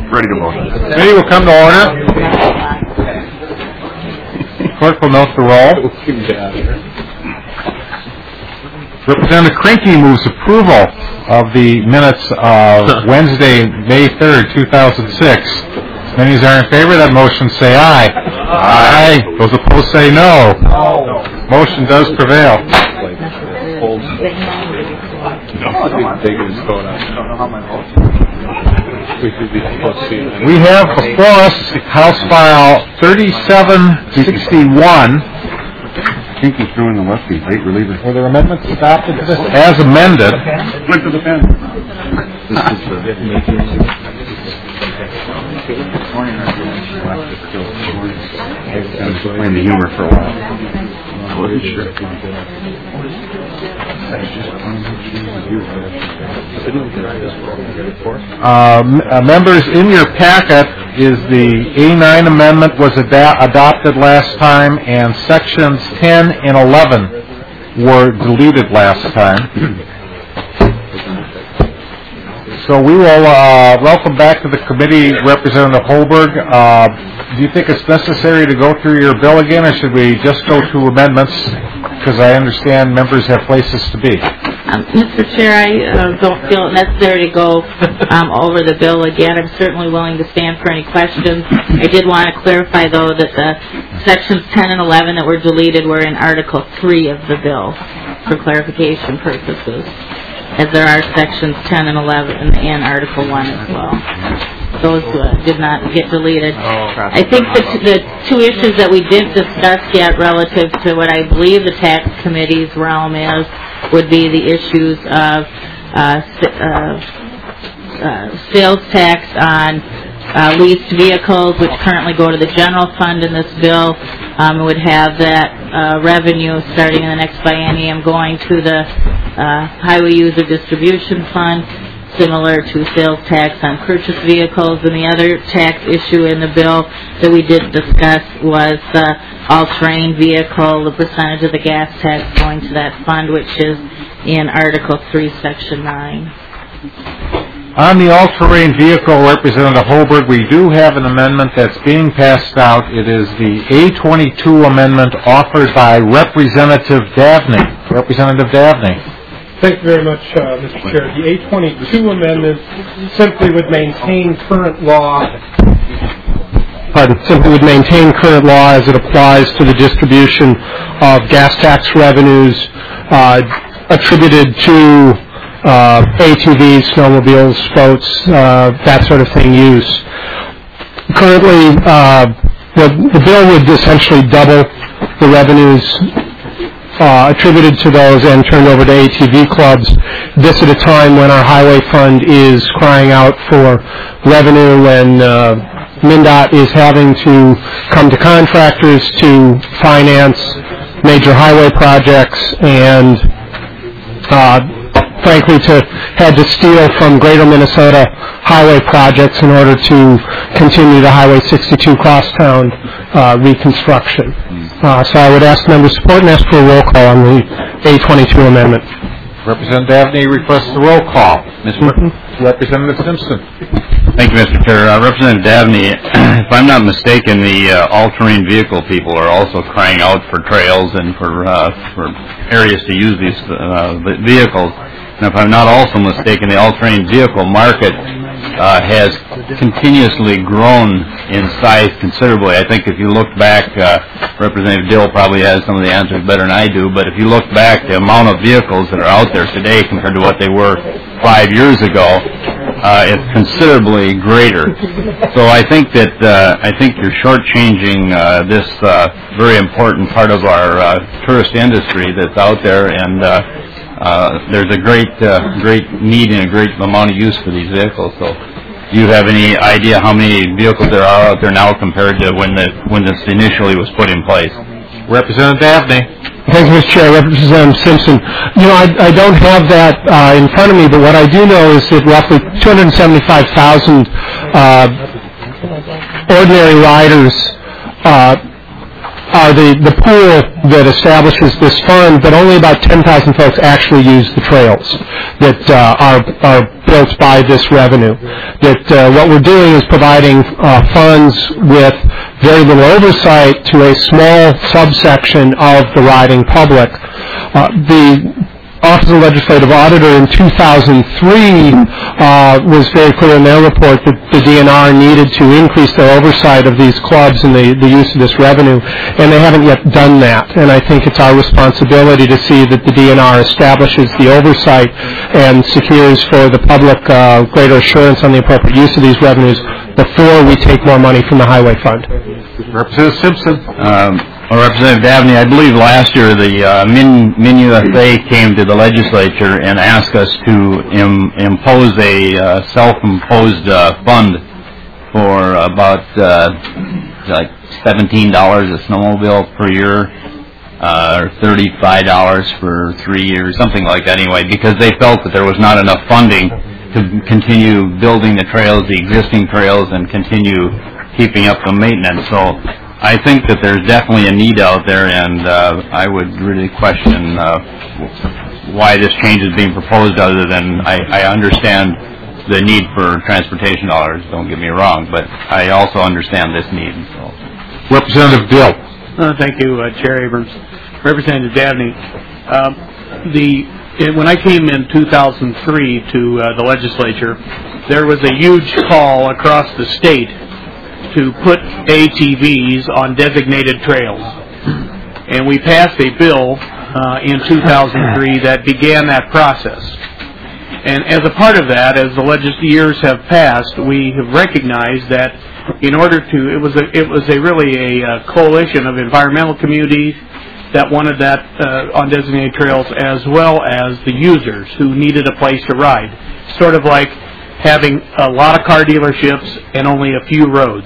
Ready to vote. Committee will come to order. Clerk will note the roll. Representative Krinky moves approval of the minutes of Wednesday, May 3rd, 2006. Many are in favor of that motion, say aye. Aye. Those opposed say no. Motion does prevail. We have before us House File 3761. I think he's throwing the lefty, late reliever. Were there amendments adopted to this? As amended. Flip to the pen. I was playing the humor for a while. Members, in your packet is the A9 amendment was adopted last time, and sections 10 and 11 were deleted last time. So we will welcome back to the committee Representative Holberg. Do you think it's necessary to go through your bill again, or should we just go to amendments? Because I understand members have places to be. Mr. Chair, I don't feel it necessary to go over the bill again. I'm certainly willing to stand for any questions. I did want to clarify, though, that the sections 10 and 11 that were deleted were in Article 3 of the bill for clarification purposes, as there are sections 10 and 11 in Article 1 as well. Those did not get deleted. I think the two issues that we didn't discuss yet relative to what I believe the tax committee's realm is would be the issues of sales tax on leased vehicles, which currently go to the general fund in this bill. Would have that revenue starting in the next biennium going to the highway user distribution fund, similar to sales tax on purchased vehicles. And the other tax issue in the bill that we didn't discuss was all-terrain vehicle, the percentage of the gas tax going to that fund, which is in Article 3, Section 9. On the all-terrain vehicle, Representative Holberg, we do have an amendment that's being passed out. It is the A22 amendment offered by Representative Davney. Representative Davney. Thank you very much, Mr. Chair. The A22 amendment simply would maintain current law. Simply would maintain current law as it applies to the distribution of gas tax revenues attributed to ATVs, snowmobiles, boats, that sort of thing use. Currently, the bill would essentially double the revenues attributed to those and turned over to ATV clubs. This at a time when our highway fund is crying out for revenue, and MnDOT is having to come to contractors to finance major highway projects, and frankly had to steal from Greater Minnesota highway projects in order to continue the Highway 62 crosstown reconstruction. So I would ask members' support and ask for a roll call on the A22 amendment. Representative Davney requests a roll call. Representative Simpson. Thank you, Mr. Chair. Representative Davney, if I'm not mistaken, the all-terrain vehicle people are also crying out for trails and for areas to use these vehicles. And if I'm not also mistaken, the all-terrain vehicle market has continuously grown in size considerably. I think if you look back, Representative Dill probably has some of the answers better than I do, but if you look back, the amount of vehicles that are out there today compared to what they were 5 years ago, it's considerably greater. So I think that you're shortchanging this very important part of our tourist industry that's out there, and there's a great need and a great amount of use for these vehicles. So, do you have any idea how many vehicles there are out there now compared to when this initially was put in place? Representative Davney. Thank you, Mr. Chair. Representative Simpson. I don't have that in front of me, but what I do know is that roughly 275,000 ordinary riders are the pool that establishes this fund, but only about 10,000 folks actually use the trails that are built by this revenue. That what we're doing is providing funds with very little oversight to a small subsection of the riding public. The Office of the Legislative Auditor in 2003 was very clear in their report that the DNR needed to increase their oversight of these clubs and the use of this revenue, and they haven't yet done that. And I think it's our responsibility to see that the DNR establishes the oversight and secures for the public greater assurance on the appropriate use of these revenues before we take more money from the Highway Fund. Representative Simpson. Representative Dabney, I believe last year the MinUSA came to the legislature and asked us to impose a self-imposed fund for about like $17 a snowmobile per year, or $35 for 3 years, something like that anyway, because they felt that there was not enough funding to continue building the trails, the existing trails, and continue keeping up the maintenance. So I think that there's definitely a need out there, and I would really question why this change is being proposed, other than I understand the need for transportation dollars, don't get me wrong, but I also understand this need. So. Representative Dill. Thank you, Chair Abrams. Representative Dabney, when I came in 2003 to the legislature, there was a huge call across the state to put ATVs on designated trails. And we passed a bill in 2003 that began that process. And as a part of that, as the years have passed, we have recognized that in order to, it was really a coalition of environmental communities that wanted that on designated trails, as well as the users who needed a place to ride. Sort of like having a lot of car dealerships and only a few roads.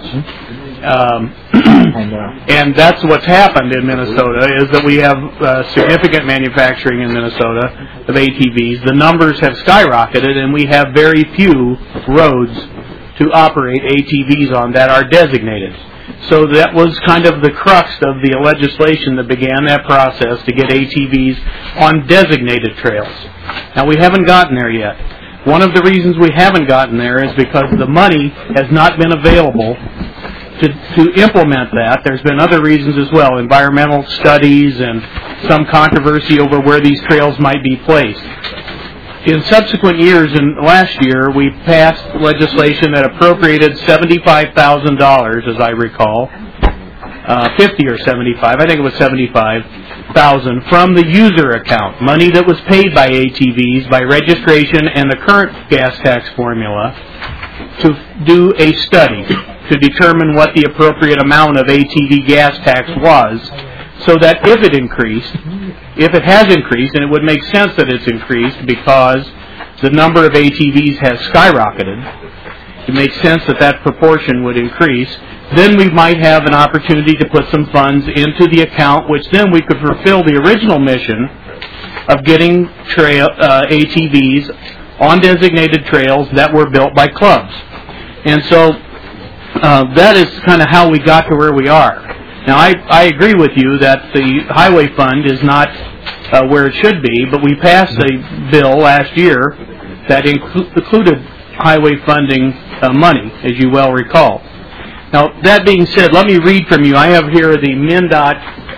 And that's what's happened in Minnesota, is that we have significant manufacturing in Minnesota of ATVs. The numbers have skyrocketed, and we have very few roads to operate ATVs on that are designated. So that was kind of the crux of the legislation that began that process to get ATVs on designated trails. Now, we haven't gotten there yet. One of the reasons we haven't gotten there is because the money has not been available to implement that. There's been other reasons as well, environmental studies and some controversy over where these trails might be placed. In subsequent years, and last year, we passed legislation that appropriated $75,000, as I recall, 50 or 75, I think it was 75,000, from the user account, money that was paid by ATVs by registration and the current gas tax formula, to do a study to determine what the appropriate amount of ATV gas tax was, so that if it has increased, and it would make sense that it's increased because the number of ATVs has skyrocketed, it makes sense that that proportion would increase, then we might have an opportunity to put some funds into the account, which then we could fulfill the original mission of getting ATVs on designated trails that were built by clubs. And so that is kind of how we got to where we are. Now, I agree with you that the highway fund is not where it should be, but we passed a bill last year that included highway funding money, as you well recall. Now, that being said, let me read from you. I have here the MnDOT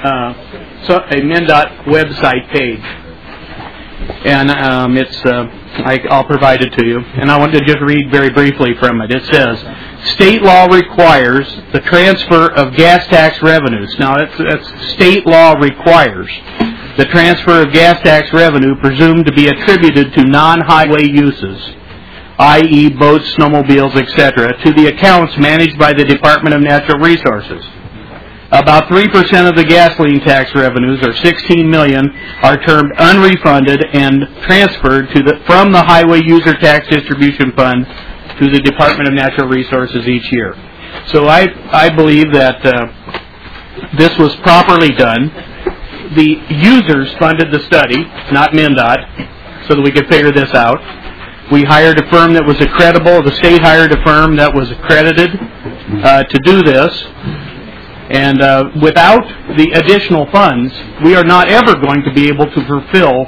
website page, and I'll provide it to you. And I want to just read very briefly from it. It says, state law requires the transfer of gas tax revenues. Now, that's state law requires the transfer of gas tax revenue presumed to be attributed to non-highway uses, i.e. boats, snowmobiles, etc., to the accounts managed by the Department of Natural Resources. About 3% of the gasoline tax revenues, or $16 million, are termed unrefunded and transferred from the Highway User Tax Distribution Fund to the Department of Natural Resources each year. So I believe that this was properly done. The users funded the study, not MnDOT, so that we could figure this out. We hired a firm that was credible. The state hired a firm that was accredited to do this. And without the additional funds, we are not ever going to be able to fulfill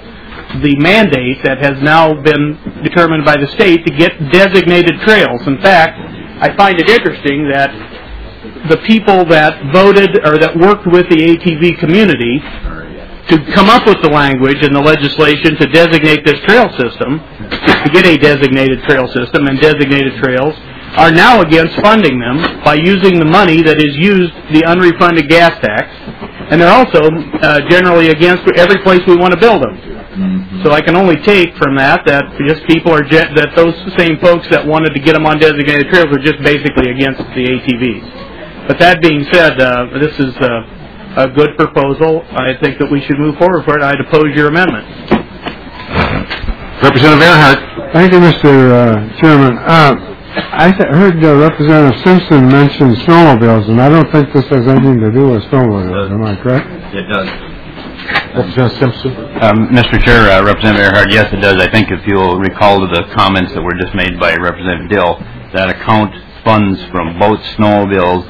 the mandate that has now been determined by the state to get designated trails. In fact, I find it interesting that the people that voted or that worked with the ATV community to come up with the language and the legislation to designate this trail system, to get a designated trail system and designated trails, are now against funding them by using the money that is used, the unrefunded gas tax, and they're also generally against every place we want to build them. So I can only take from that just people are that those same folks that wanted to get them on designated trails are just basically against the ATVs. But that being said, this is a good proposal. I think that we should move forward for it. I'd oppose your amendment. Representative Earhart. Thank you, Mr. Chairman. I heard Representative Simpson mention snowmobiles, and I don't think this has anything to do with snowmobiles. Am I correct? It does. Representative Simpson. Mr. Chair, Representative Earhart, yes, it does. I think if you'll recall to the comments that were just made by Representative Dill, that account funds from boats, snowmobiles,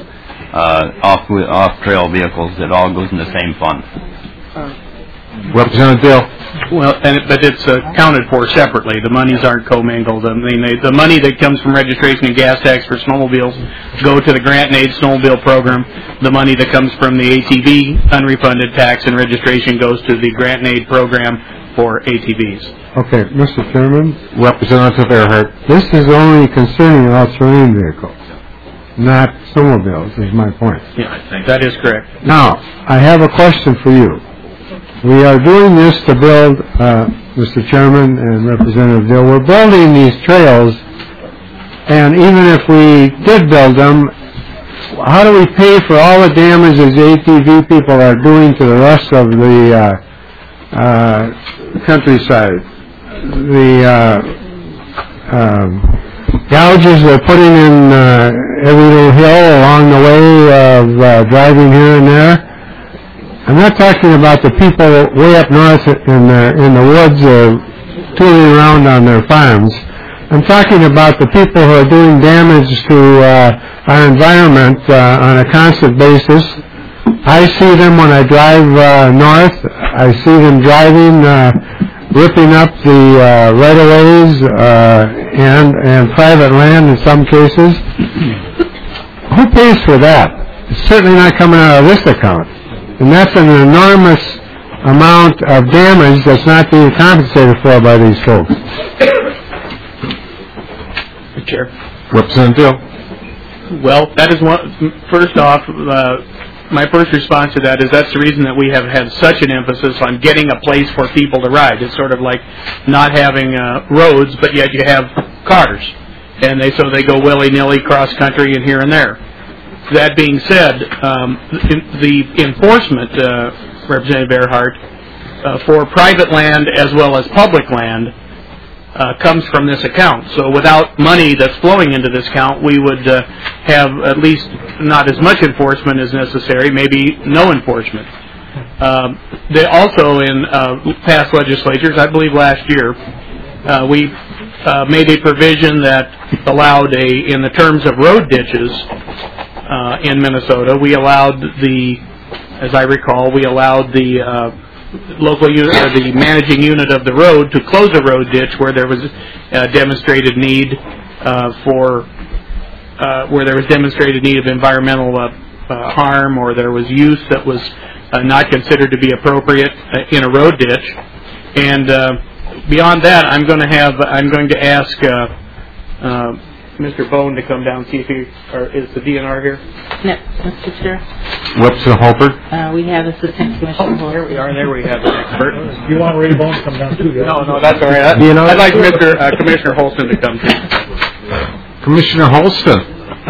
off-trail vehicles, it all goes in the same fund. Representative Dill. Well, but it's accounted for separately. The monies aren't commingled. I mean, the money that comes from registration and gas tax for snowmobiles go to the Grant and Aid Snowmobile Program. The money that comes from the ATV unrefunded tax and registration goes to the Grant and Aid Program for ATVs. Okay, Mr. Chairman. Representative Earhart. This is only concerning all-terrain vehicles, not snowmobiles, is my point. Yeah, that is correct. Now, I have a question for you. We are doing this to build, Mr. Chairman and Representative Dill, we're building these trails, and even if we did build them, how do we pay for all the damages the ATV people are doing to the rest of the countryside? The gouges they're putting in every little hill along the way of driving here and there. I'm not talking about the people way up north in the woods tooling around on their farms. I'm talking about the people who are doing damage to our environment on a constant basis. I see them when I drive north. I see them driving, ripping up the right-of-ways and private land in some cases. Who pays for that? It's certainly not coming out of this account. And that's an enormous amount of damage that's not being compensated for by these folks. Chair. Representative Dill. Well, that is one. First off, my first response to that is that's the reason that we have had such an emphasis on getting a place for people to ride. It's sort of like not having roads, but yet you have cars, and so they go willy-nilly cross country and here and there. That being said, the enforcement, Representative Earhart, for private land as well as public land comes from this account. So without money that's flowing into this account, we would have at least not as much enforcement as necessary, maybe no enforcement. They also, in past legislatures, I believe last year, we made a provision that allowed in the terms of road ditches, in Minnesota, we allowed as I recall, we allowed the local unit, or the managing unit of the road to close a road ditch where there was demonstrated need where there was demonstrated need of environmental harm, or there was use that was not considered to be appropriate in a road ditch. And beyond that, I'm going to ask Mr. Bone to come down and see if is the DNR here? No, Mr. Chair. Representative Holbert. We have Assistant Commissioner Holbert. Here we are. There we have an expert. You want Ray Bone to come down too? No, that's all right. I'd like Commissioner Holston to come too. Commissioner Holston.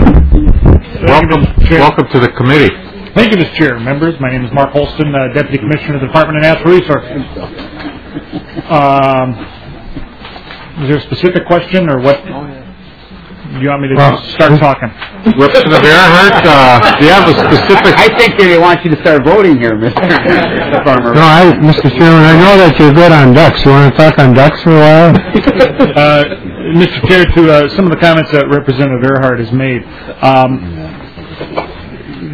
Welcome to the committee. Thank you, Mr. Chair. Members, my name is Mark Holston, Deputy Commissioner of the Department of Natural Resources. Is there a specific question or what? Do you want me to start talking? Representative Earhart, do you have a specific... I think they want you to start voting here, Mr. Farmer. No, Mr. Chairman, I know that you're good on ducks. You want to talk on ducks for a while? Mr. Chair, to some of the comments that Representative Earhart has made,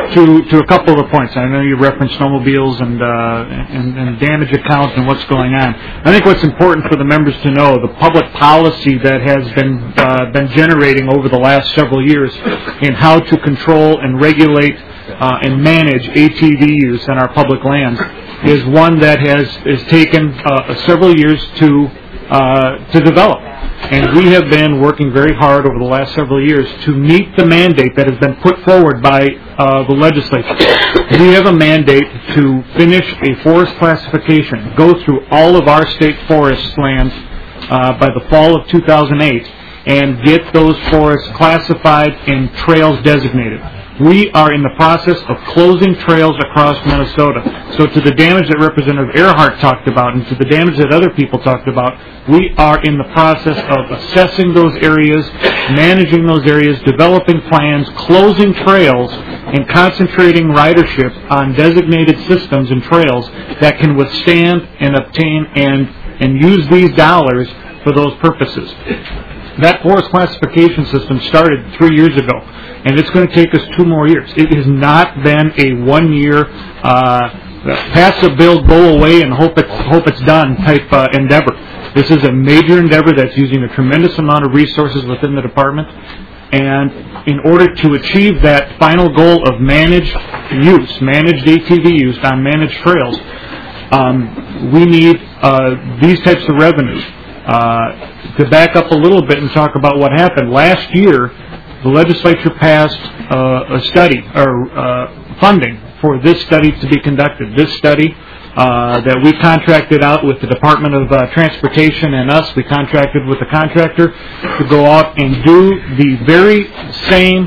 to a couple of the points. I know you referenced snowmobiles and damage accounts and what's going on. I think what's important for the members to know, the public policy that has been generating over the last several years in how to control and regulate and manage ATV use on our public lands is one that has taken several years to develop. And we have been working very hard over the last several years to meet the mandate that has been put forward by the legislature. We have a mandate to finish a forest classification, go through all of our state forest lands by the fall of 2008, and get those forests classified and trails designated. We are in the process of closing trails across Minnesota. So to the damage that Representative Earhart talked about and to the damage that other people talked about, we are in the process of assessing those areas, managing those areas, developing plans, closing trails, and concentrating ridership on designated systems and trails that can withstand and obtain and use these dollars for those purposes. That forest classification system started 3 years ago, and it's going to take us 2 more years. It has not been a 1 year pass a bill, go away, and hope it's done type endeavor. This is a major endeavor that's using a tremendous amount of resources within the department, and in order to achieve that final goal of managed ATV use on managed trails, we need these types of revenues. To back up a little bit and talk about what happened, last year the legislature passed a study, or funding for this study to be conducted. This study that we contracted out with the Department of Transportation and us, we contracted with the contractor to go out and do the very same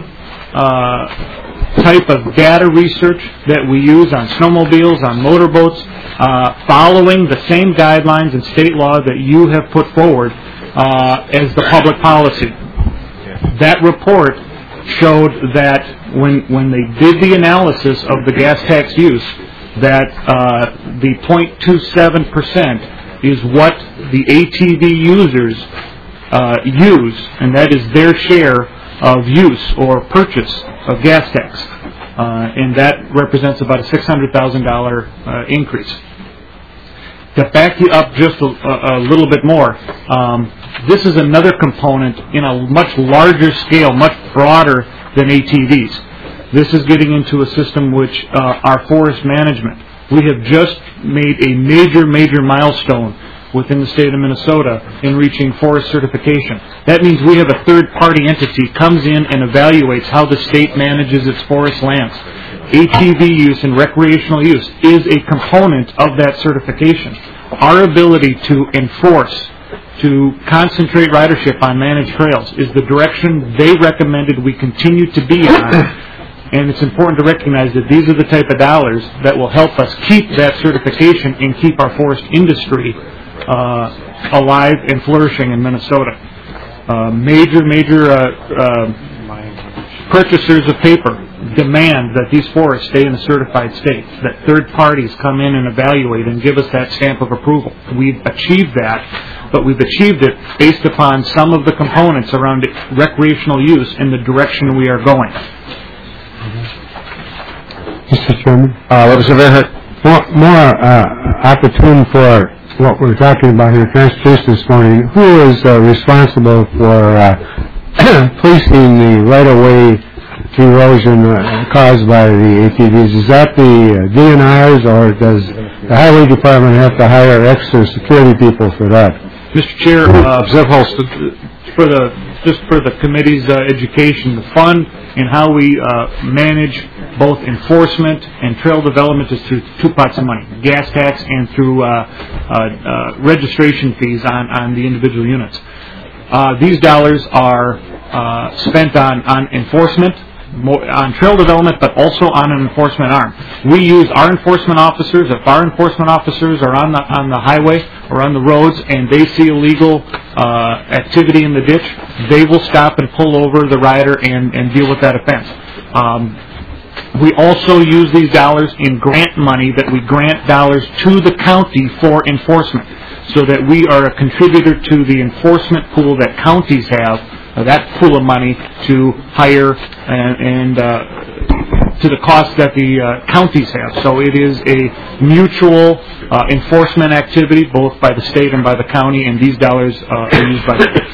type of data research that we use on snowmobiles, on motorboats, following the same guidelines and state law that you have put forward as the public policy. That report showed that when they did the analysis of the gas tax use, that the 0.27% is what the ATV users use, and that is their share of use or purchase of gas tax. And that represents about a $600,000 increase. To back you up just a little bit more, this is another component in a much larger scale, much broader than ATVs. This is getting into a system which our forest management. We have just made a major milestone within the state of Minnesota in reaching forest certification. That means we have a third-party entity comes in and evaluates how the state manages its forest lands. ATV use and recreational use is a component of that certification. Our ability to enforce, to concentrate ridership on managed trails is the direction they recommended we continue to be on. And it's important to recognize that these are the type of dollars that will help us keep that certification and keep our forest industry alive and flourishing in Minnesota. Major purchasers of paper demand that these forests stay in a certified state, that third parties come in and evaluate and give us that stamp of approval. We've achieved that, but we've achieved it based upon some of the components around recreational use in the direction we are going. Mr. Chairman, more opportune for what we're talking about here, transportation this morning. Who is responsible for policing the right-of-way erosion caused by the ATVs? Is that the DNRs, or does the Highway Department have to hire extra security people for that? Mr. Chair, for the committee's education, the fund and how we manage both enforcement and trail development is through 2 pots of money: gas tax and through registration fees on the individual units. These dollars are spent on enforcement, on trail development, but also on an enforcement arm. We use our enforcement officers. If our enforcement officers are on the highway or on the roads and they see illegal activity in the ditch, they will stop and pull over the rider and deal with that offense. We also use these dollars in grant money that we grant dollars to the county for enforcement, so that we are a contributor to the enforcement pool that counties have, that pool of money to hire and to the cost that the counties have. So it is a mutual enforcement activity, both by the state and by the county, and these dollars are used by the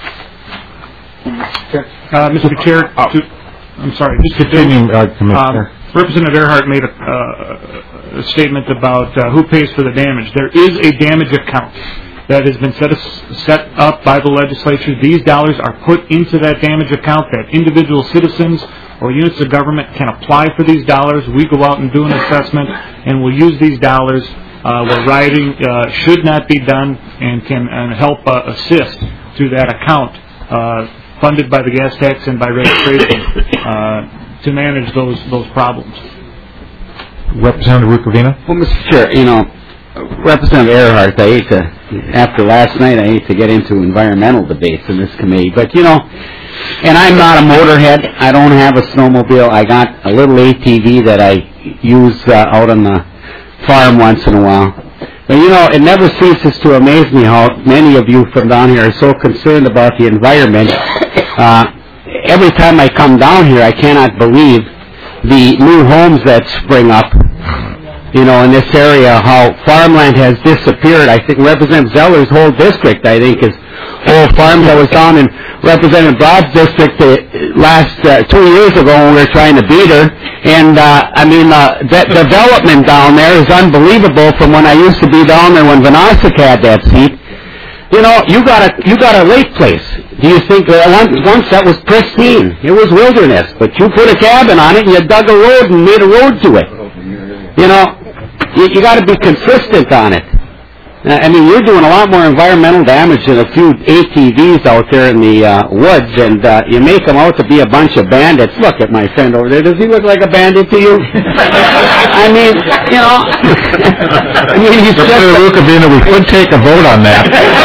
Mr. Chair, I'm sorry, just continuing, Commissioner. Representative Earhart made a statement about who pays for the damage. There is a damage account that has been set up by the legislature. These dollars are put into that damage account that individual citizens or units of government can apply for these dollars. We go out and do an assessment, and we'll use these dollars where rioting should not be done and can help assist through that account funded by the gas tax and by registration to manage those problems. Representative Rukavina? Well, Mr. Chair, Representative Earhart, after last night, I hate to get into environmental debates in this committee, but, and I'm not a motorhead. I don't have a snowmobile. I got a little ATV that I use out on the farm once in a while. But, it never ceases to amaze me how many of you from down here are so concerned about the environment. Every time I come down here, I cannot believe the new homes that spring up, in this area, how farmland has disappeared. I think Representative Zeller's whole district, is old farms. I was down in Representative Broad's district last 2 years ago when we were trying to beat her, and the development down there is unbelievable from when I used to be down there when Vanasek had that seat. You got a lake place. Do you think once that was pristine? It was wilderness, but you put a cabin on it and you dug a road and made a road to it. You got to be consistent on it. You're doing a lot more environmental damage than a few ATVs out there in the woods, and you make them out to be a bunch of bandits. Look at my friend over there. Does he look like a bandit to you? He's just Rukavina, we could take a vote on that.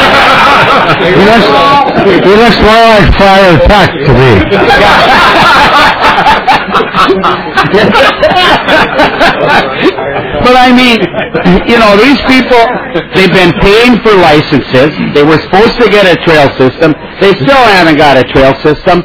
He looks more like Friar Tuck to me. But these people, they've been paying for licenses. They were supposed to get a trail system. They still haven't got a trail system.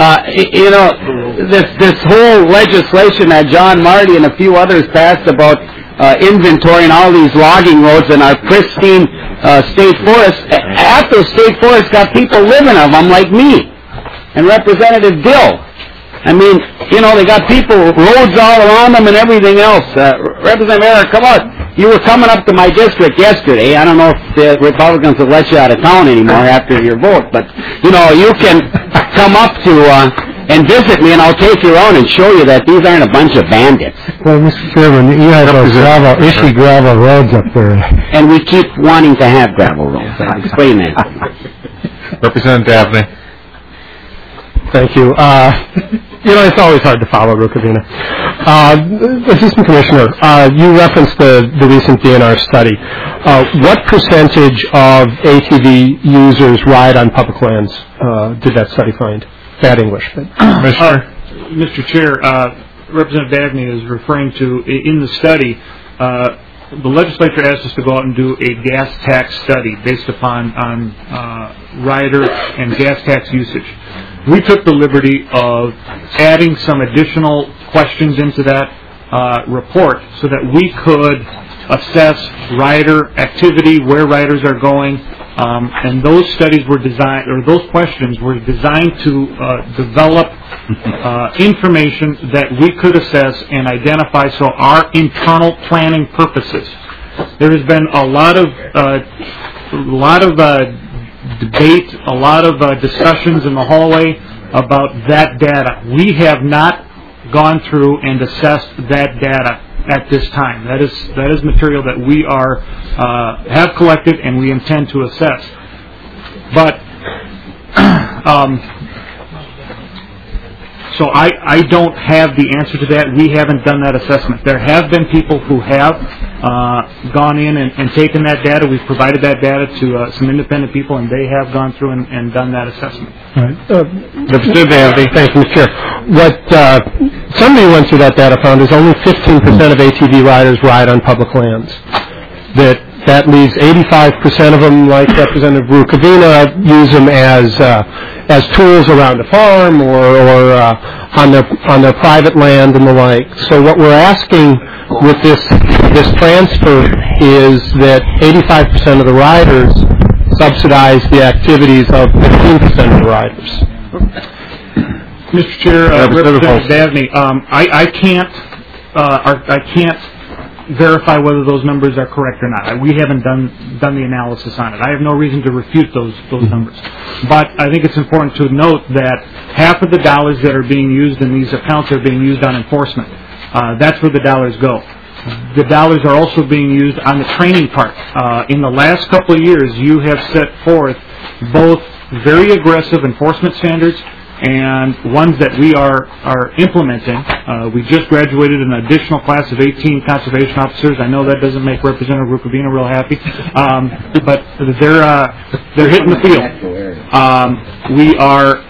This whole legislation that John Marty and a few others passed about inventorying all these logging roads in our pristine state forests. After state forests got people living of them like me and Representative Dill. They got people, roads all around them and everything else. Representative Eric, come on. You were coming up to my district yesterday. I don't know if the Republicans will let you out of town anymore after your vote, but, you can come up to and visit me, and I'll take you around and show you that these aren't a bunch of bandits. Well, Mr. Chairman, you have those gravel roads up there. And we keep wanting to have gravel roads. I'll explain that. Representative Dabney. Thank you. It's always hard to follow, Rukavina. Assistant Commissioner, you referenced the recent DNR study. What percentage of ATV users ride on public lands did that study find? Bad English. Commissioner? Mr. Chair, Representative Dabney is referring to, in the study, the legislature asked us to go out and do a gas tax study based upon rider and gas tax usage. We took the liberty of adding some additional questions into that report so that we could assess rider activity, where riders are going, and those studies were designed, or those questions were designed to develop information that we could assess and identify so our internal planning purposes. There has been a lot of debate, a lot of discussions in the hallway about that data. We have not gone through and assessed that data at this time. That is material that we have collected and we intend to assess. But so I don't have the answer to that. We haven't done that assessment. There have been people who have gone in and taken that data. We've provided that data to some independent people, and they have gone through and done that assessment. All right. Thank you, Mr. Chair. What somebody who went through that data found is only 15% of ATV riders ride on public lands. That that leaves 85% of them, like Representative Rukavina, use them as tools around a farm or on their private land and the like. So what we're asking with this transfer is that 85% of the riders subsidize the activities of 15% of the riders. Mr. Chair, Representative Dabney, I can't verify whether those numbers are correct or not. We haven't done the analysis on it. I have no reason to refute those numbers. But I think it's important to note that half of the dollars that are being used in these accounts are being used on enforcement. That's where the dollars go. The dollars are also being used on the training part. In the last couple of years, you have set forth both very aggressive enforcement standards and ones that we are implementing. We just graduated an additional class of 18 conservation officers. I know that doesn't make Representative Rukavina real happy, but they're hitting the field. We are.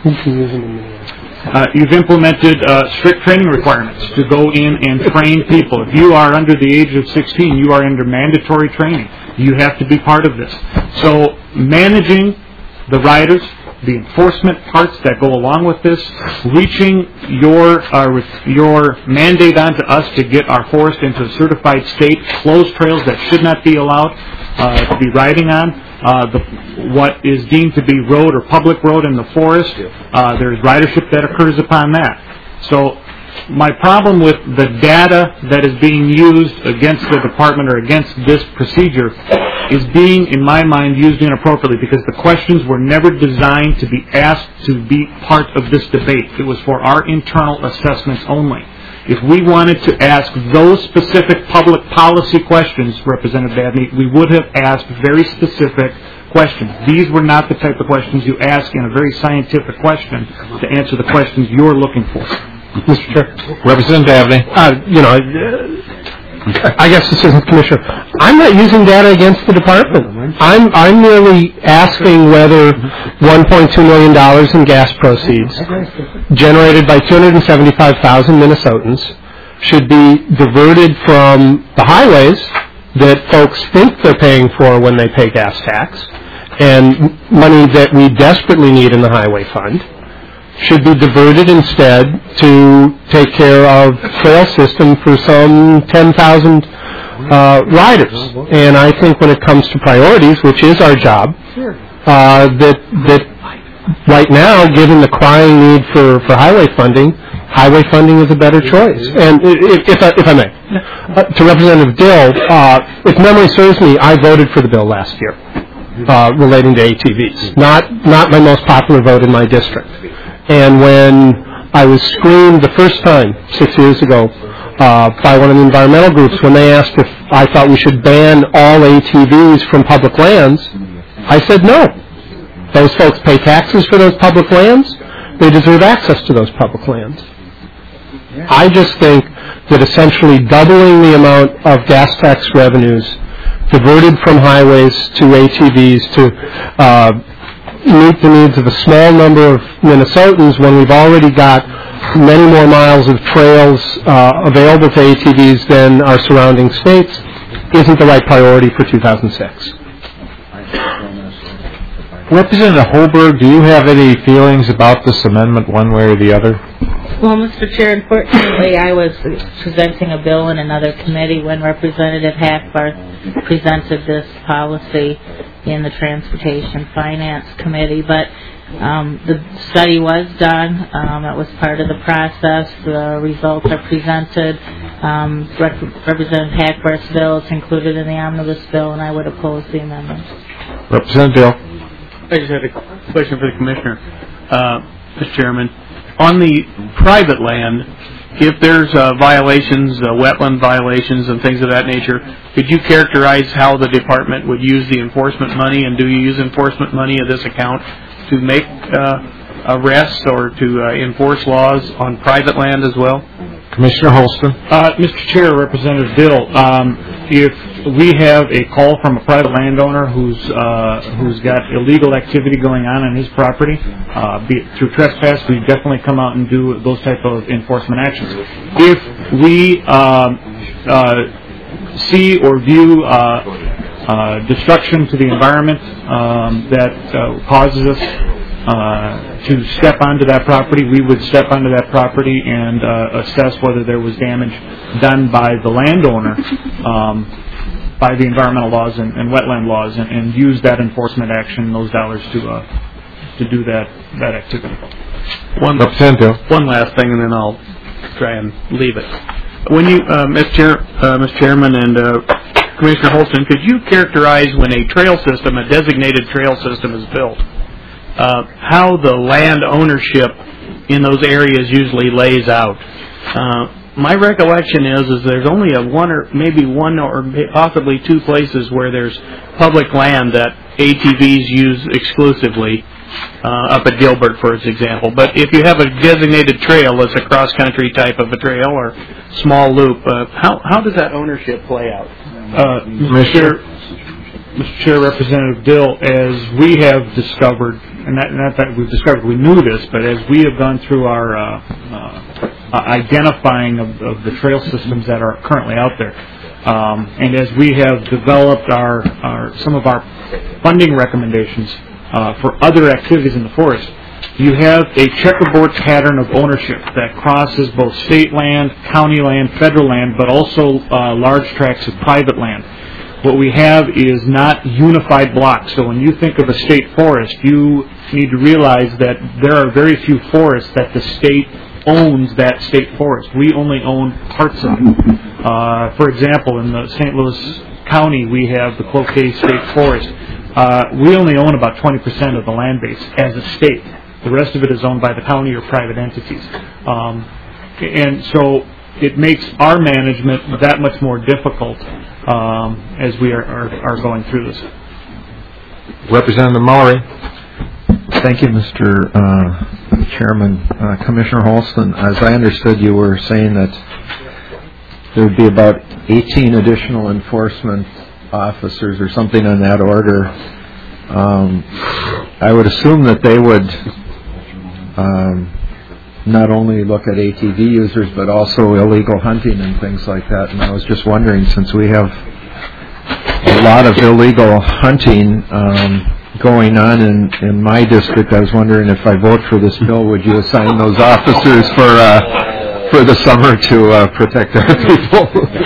You've implemented strict training requirements to go in and train people. If you are under the age of 16, you are under mandatory training. You have to be part of this. So managing the riders, the enforcement parts that go along with this, reaching your mandate onto us to get our forest into a certified state, closed trails that should not be allowed to be riding on, what is deemed to be road or public road in the forest, there's ridership that occurs upon that. So my problem with the data that is being used against the department or against this procedure is being, in my mind, used inappropriately because the questions were never designed to be asked to be part of this debate. It was for our internal assessments only. If we wanted to ask those specific public policy questions, Representative Dabney, we would have asked very specific questions. These were not the type of questions you ask in a very scientific question to answer the questions you're looking for. Mr. Chair. Representative Dabney. I guess, Assistant Commissioner, I'm not using data against the department. I'm merely asking whether $1.2 million in gas proceeds generated by 275,000 Minnesotans should be diverted from the highways that folks think they're paying for when they pay gas tax and money that we desperately need in the highway fund should be diverted instead to take care of trail system for some 10,000 riders. And I think when it comes to priorities, which is our job, that right now, given the crying need for highway funding is a better choice. And if I may, to Representative Dill, if memory serves me, I voted for the bill last year relating to ATVs. Not my most popular vote in my district. And when I was screened the first time, 6 years ago, by one of the environmental groups, when they asked if I thought we should ban all ATVs from public lands, I said no. Those folks pay taxes for those public lands. They deserve access to those public lands. I just think that essentially doubling the amount of gas tax revenues diverted from highways to ATVs to meet the needs of a small number of Minnesotans when we've already got many more miles of trails available to ATVs than our surrounding states isn't the right priority for 2006. Representative Holberg, do you have any feelings about this amendment one way or the other? Well, Mr. Chair, unfortunately, I was presenting a bill in another committee when Representative Hackbarth presented this policy in the Transportation Finance Committee. But the study was done. It was part of the process. The results are presented. Representative Hackbarth's bill is included in the omnibus bill, and I would oppose the amendment. Representative Dill. I just had a question for the Commissioner. Mr. Chairman, on the private land, if there's violations, wetland violations and things of that nature, could you characterize how the department would use the enforcement money, and do you use enforcement money of this account to make arrests or to enforce laws on private land as well? Commissioner Holston. Mr. Chair, Representative Dill, if we have a call from a private landowner who's got illegal activity going on his property, be it through trespass, we definitely come out and do those type of enforcement actions. If we see or view destruction to the environment that causes us to step onto that property, we would step onto that property and assess whether there was damage done by the landowner, by the environmental laws and wetland laws, and use that enforcement action, those dollars to do that activity. One last thing, and then I'll try and leave it. When you, Mr. Chairman and Commissioner Holston, could you characterize when a trail system, a designated trail system, is built, how the land ownership in those areas usually lays out? My recollection is there's only one or possibly two places where there's public land that ATVs use exclusively, up at Gilbert, for example. But if you have a designated trail that's a cross-country type of a trail or small loop, how does that ownership play out? Mr. Chair, Representative Dill, as we have discovered, and not that we've discovered, we knew this, but as we have gone through our identifying of the trail systems that are currently out there, and as we have developed some of our funding recommendations for other activities in the forest, you have a checkerboard pattern of ownership that crosses both state land, county land, federal land, but also large tracts of private land. What we have is not unified blocks. So when you think of a state forest, you need to realize that there are very few forests that the state owns that state forest. We only own parts of it. For example, in the St. Louis County, we have the Cloquet State Forest. We only own about 20% of the land base as a state. The rest of it is owned by the county or private entities. And so it makes our management that much more difficult as we are going through this. Representative Mallory. Thank you, Mr. Chairman. Commissioner Holston, as I understood, you were saying that there would be about 18 additional enforcement officers or something in that order. I would assume that they would not only look at ATV users but also illegal hunting and things like that. And I was just wondering, since we have a lot of illegal hunting going on in my district, I was wondering if I vote for this bill, would you assign those officers for the summer to protect our people?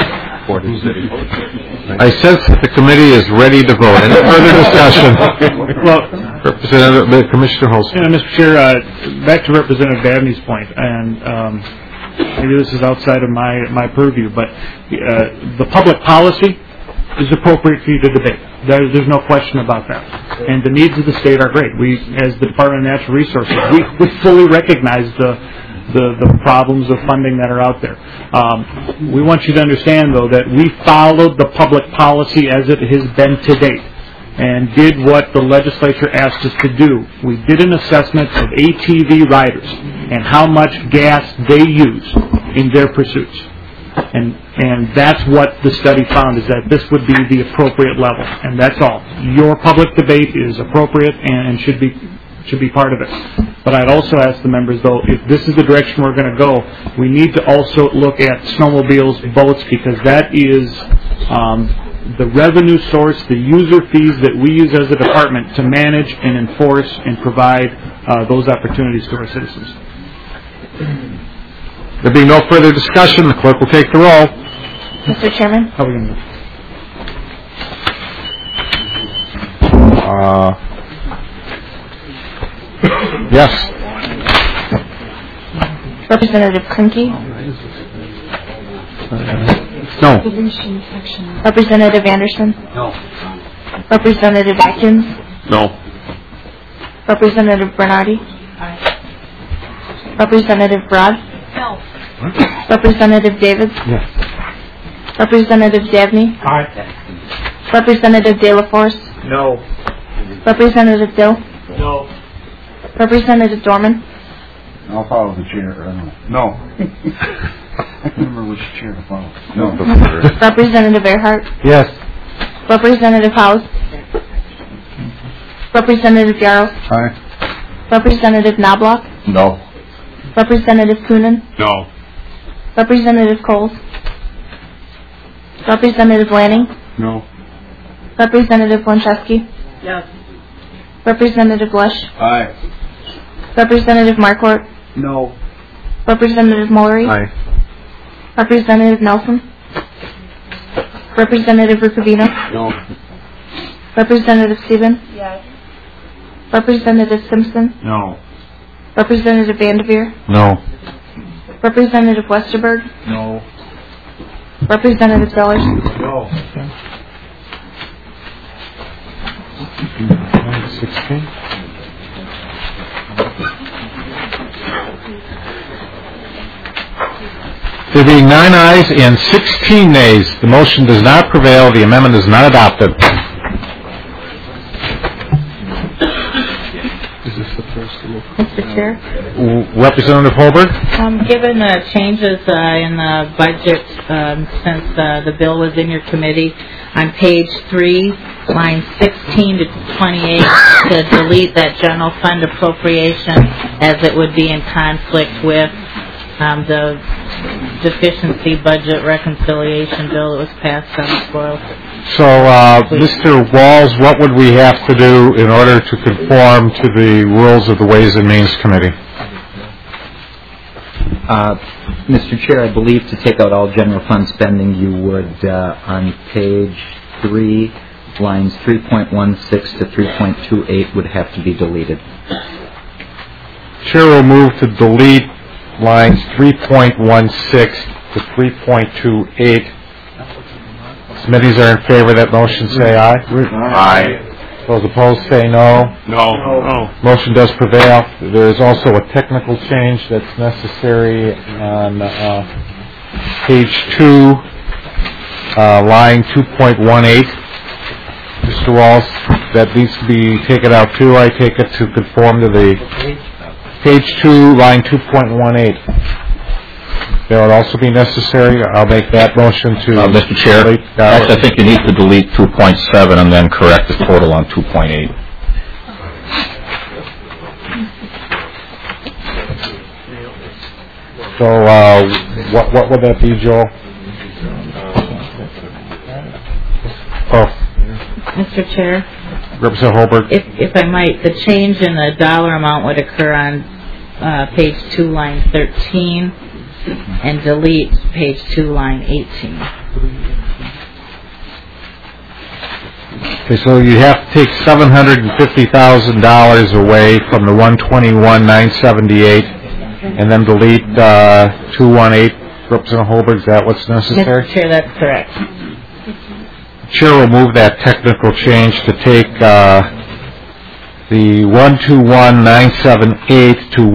I sense that the committee is ready to vote. Any further discussion? Well, Representative Commissioner Holston. Mr. Chair, back to Representative Dabney's point, and maybe this is outside of my purview, but the public policy is appropriate for you to debate. There's no question about that. And the needs of the state are great. We, as the Department of Natural Resources, we fully recognize the problems of funding that are out there. We want you to understand, though, that we followed the public policy as it has been to date and did what the legislature asked us to do. We did an assessment of ATV riders and how much gas they use in their pursuits. And that's what the study found, is that this would be the appropriate level. And that's all. Your public debate is appropriate and should be part of it. But I'd also ask the members, though, if this is the direction we're going to go, we need to also look at snowmobiles, boats, because that is the revenue source, the user fees that we use as a department to manage and enforce and provide those opportunities to our citizens. There being no further discussion, the clerk will take the roll. Mr. Chairman? How are we going to do? Yes. Representative Krinke? No. Representative Anderson? No. Representative Atkins? No. Representative Bernardi? Aye. Representative Broad? No. Representative Davids? Yes. Representative Dabney? Aye. Representative De La Force? No. Representative Dill? No. Representative Dorman? I'll follow the chair. No. I can't remember which chair to follow. No. Representative Earhart? Yes. Representative House? Representative Yarrow? Aye. Representative Knobloch? No. Representative Coonan? No. Representative Coles? Representative Lanning? No. Representative Wonchowski. Yes. Representative Lesh. Aye. Representative Marquardt. No. Representative Mullery. Aye. Representative Nelson. Representative Rukavina. No. Representative Stephen. Yes. Representative Simpson. No. Representative Vanderveer. No. Representative Westerberg. No. Representative Zellers. No. 16. There being 9 ayes and 16 nays, the motion does not prevail. The amendment is not adopted. Mr. Chair? Representative Holberg? Given the changes in the budget since the bill was in your committee, on page 3, lines 16 to 28, to delete that general fund appropriation as it would be in conflict with the deficiency budget reconciliation bill that was passed on the floor. So, Mr. Walls, what would we have to do in order to conform to the rules of the Ways and Means Committee? Mr. Chair, I believe to take out all general fund spending, you would, on page 3, lines 3.16 to 3.28 would have to be deleted. Chair will move to delete lines 3.16 to 3.28. Committees are in favor of that motion, say aye. Aye. Those opposed, say no. No. Motion does prevail. There is also a technical change that's necessary on page 2, line 2.18. Mr. Walls, that needs to be taken out too, I take it, to conform to the page 2, line 2.18. That would also be necessary. I'll make that motion to... Mr. Chair, actually, I think you need to delete 2.7 and then correct the total on 2.8. So, what would that be, Joel? Oh. Mr. Chair? Representative Holberg? If I might, the change in the dollar amount would occur on page 2, line 13, and delete page 2, line 18. Okay, so you have to take $750,000 away from the 121,978, and then delete 218. Representative Holberg, is that what's necessary? Mr. Chair, that's correct. Chair will move that technical change to take the 121,978 to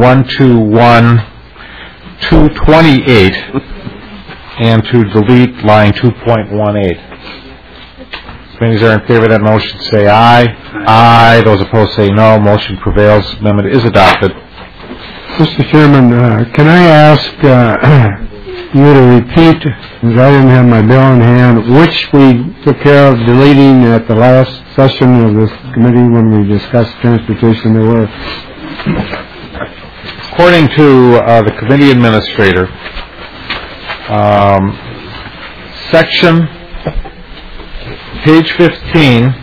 121,228 and to delete line 2.18. Committees are in favor of that motion, say aye. Aye. Those opposed say no. Motion prevails. Amendment is adopted. Mr. Chairman, can I ask you to repeat, because I didn't have my bill in hand, which we took care of deleting at the last session of this committee when we discussed transportation? There were... According to the committee administrator, section, page 15,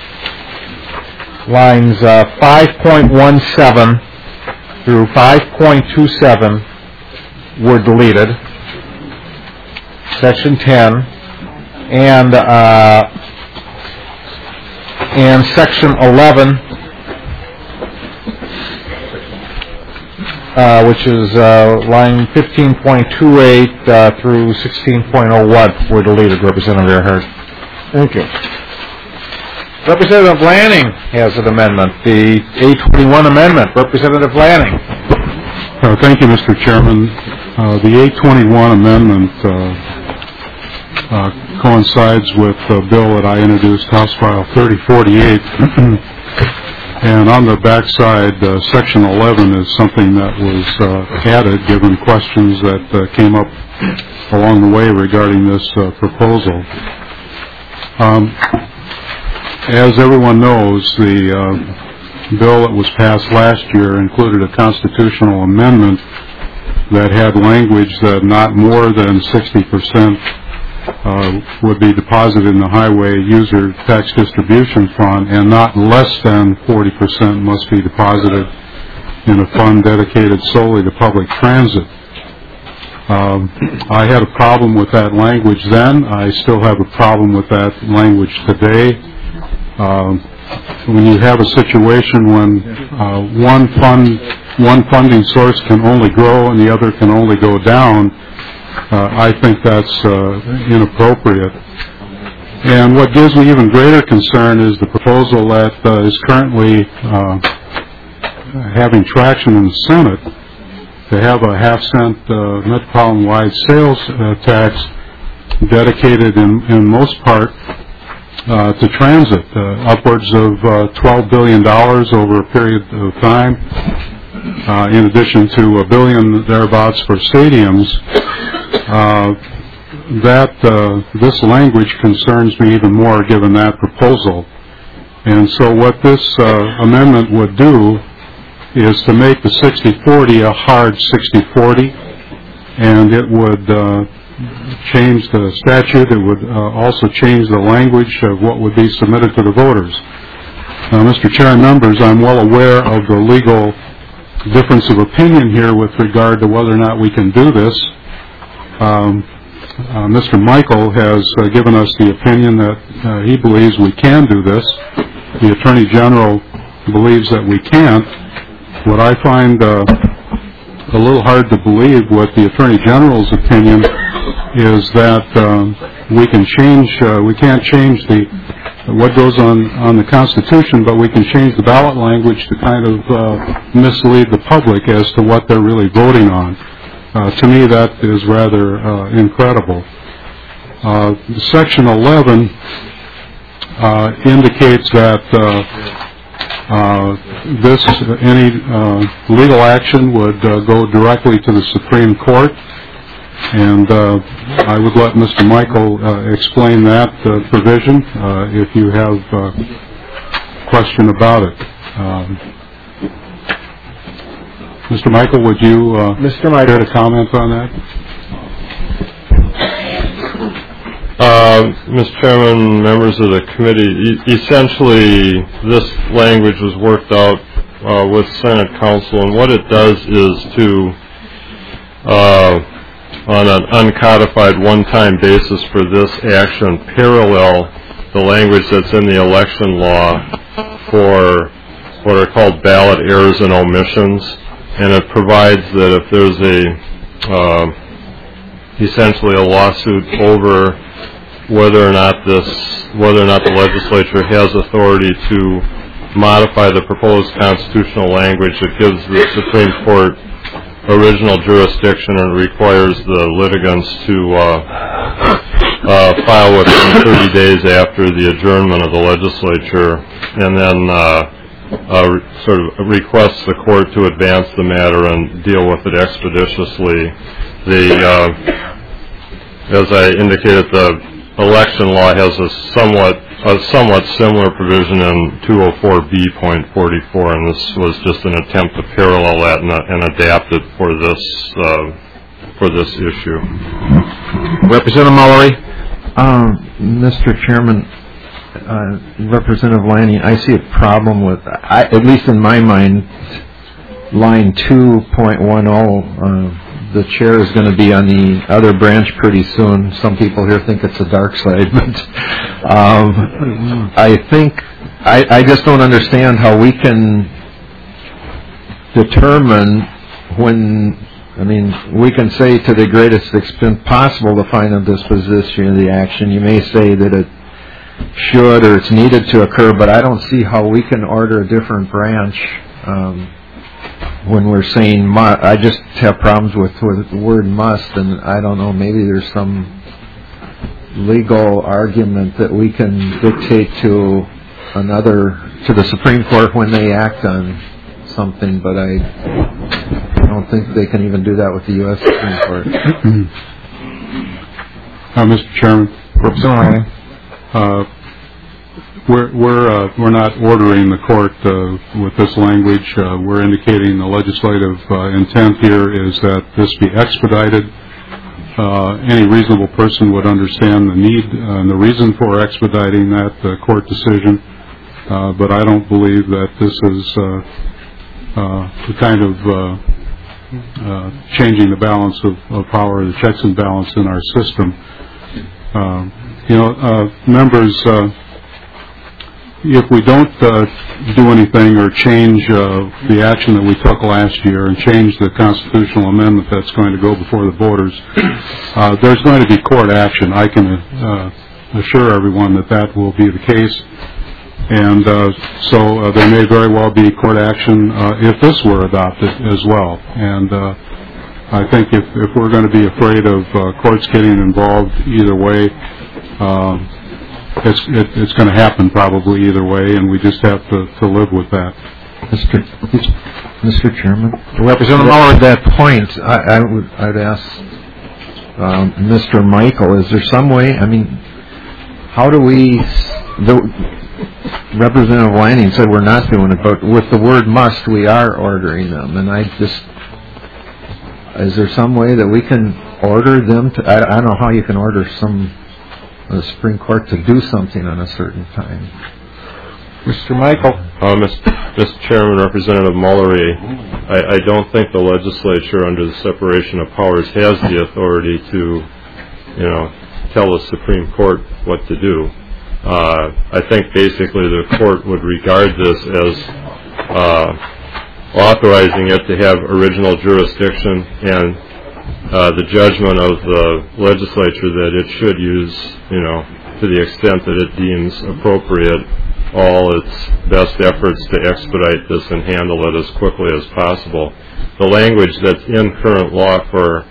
lines 5.17 through 5.27 were deleted. Section 10 and section 11, which is line 15.28 through 16.01 were deleted. Representative Earhart. Thank you. Representative Lanning has an amendment, the A21 amendment. Representative Lanning. Thank you, Mr. Chairman. The A21 amendment coincides with the bill that I introduced, House File 3048. And on the backside, Section 11 is something that was added given questions that came up along the way regarding this proposal. As everyone knows, the bill that was passed last year included a constitutional amendment that had language that not more than 60% would be deposited in the highway user tax distribution fund, and not less than 40% must be deposited in a fund dedicated solely to public transit. I had a problem with that language then. I still have a problem with that language today. When you have a situation when one funding source can only grow and the other can only go down, I think that's inappropriate. And what gives me even greater concern is the proposal that is currently having traction in the Senate to have a half-cent metropolitan-wide sales tax dedicated in most part to transit, upwards of $12 billion over a period of time, in addition to $1 billion thereabouts for stadiums. This language concerns me even more given that proposal. And so what this amendment would do is to make the 60-40 a hard 60-40, and it would change the statute. It would also change the language of what would be submitted to the voters. Now, Mr. Chair and members, I'm well aware of the legal difference of opinion here with regard to whether or not we can do this. Mr. Michael has given us the opinion that he believes we can do this. The Attorney General believes that we can't. What I find a little hard to believe with the Attorney General's opinion is that we can't change what goes on the Constitution, but we can change the ballot language to kind of mislead the public as to what they're really voting on. To me, that is rather incredible. Section 11 indicates that any legal action would go directly to the Supreme Court, and I would let Mr. Michael explain that provision if you have a question about it. Mr. Michael, would you care to comment on that? Mr. Chairman, members of the committee, essentially this language was worked out with Senate Counsel, and what it does is to, on an uncodified one-time basis for this action, parallel the language that's in the election law for what are called ballot errors and omissions, and it provides that if there's essentially a lawsuit over whether or not the legislature has authority to modify the proposed constitutional language, it gives the Supreme Court original jurisdiction and requires the litigants to file within 30 days after the adjournment of the legislature, and then sort of requests the court to advance the matter and deal with it expeditiously. As I indicated, the election law has a somewhat similar provision in 204B.44, and this was just an attempt to parallel that and adapt it for this issue. Representative Mallory. Mr. Chairman, Representative Lanning, I see a problem with, at least in my mind, line 2.10. The chair is going to be on the other branch pretty soon. Some people here think it's the dark side, but I think I just don't understand how we can determine when. I mean, we can say to the greatest extent possible the final disposition of the action. You may say that it should or it's needed to occur, but I don't see how we can order a different branch when we're saying I just have problems with the word must, and I don't know, maybe there's some legal argument that we can dictate to the Supreme Court when they act on something, but I don't think they can even do that with the U.S. Supreme Court. Mr. Chairman, Representative we're not ordering the court with this language. We're indicating the legislative intent here is that this be expedited. any reasonable person would understand the need and the reason for expediting that court decision. But I don't believe that this is the kind of changing the balance of power, the checks and balance in our system. Members, if we don't do anything or change the action that we took last year and change the constitutional amendment that's going to go before the voters, there's going to be court action. I can assure everyone that will be the case. And so there may very well be court action if this were adopted as well. And I think if we're going to be afraid of courts getting involved either way, it's going to happen probably either way, and we just have to live with that. Mr. Chairman, Representative Muller, at that point, I'd ask Mr. Michael, is there some way? I mean, how do we? Representative Lanning said we're not doing it, but with the word "must," we are ordering them, and is there some way that we can order them to? I don't know how you can order the Supreme Court to do something on a certain time. Mr. Michael. Mr. Chairman, Representative Mullery, I don't think the legislature, under the separation of powers, has the authority to, tell the Supreme Court what to do. I think basically the court would regard this as authorizing it to have original jurisdiction and the judgment of the legislature that it should use, to the extent that it deems appropriate, all its best efforts to expedite this and handle it as quickly as possible. The language that's in current law for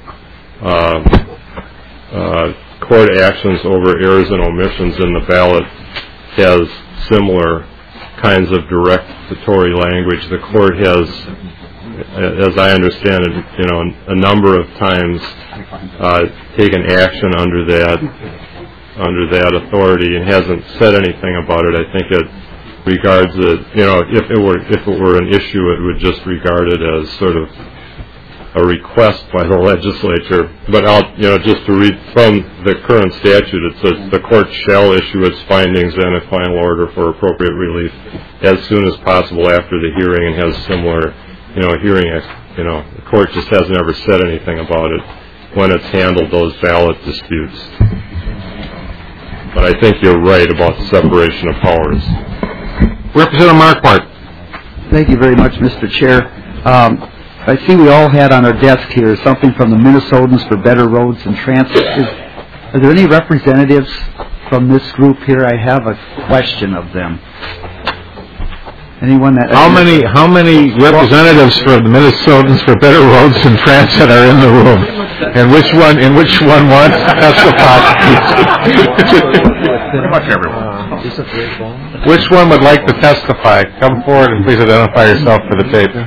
court actions over errors and omissions in the ballot has similar kinds of directory language. The court has, as I understand it, a number of times taken action under that authority and hasn't said anything about it. I think it regards it, if it were an issue, it would just regard it as sort of a request by the legislature. But just to read from the current statute, it says the court shall issue its findings and a final order for appropriate relief as soon as possible after the hearing, and has similar, hearing. The court just hasn't ever said anything about it when it's handled those ballot disputes. But I think you're right about the separation of powers. Representative Marquardt. Thank you very much, Mr. Chair. I see we all had on our desk here something from the Minnesotans for Better Roads and Transit. Are there any representatives from this group here? I have a question of them. Anyone that? How many representatives for the Minnesotans for Better Roads and Transit are in the room? And which one wants to testify? Pretty much everyone. Which one would like to testify? Come forward and please identify yourself for the tape.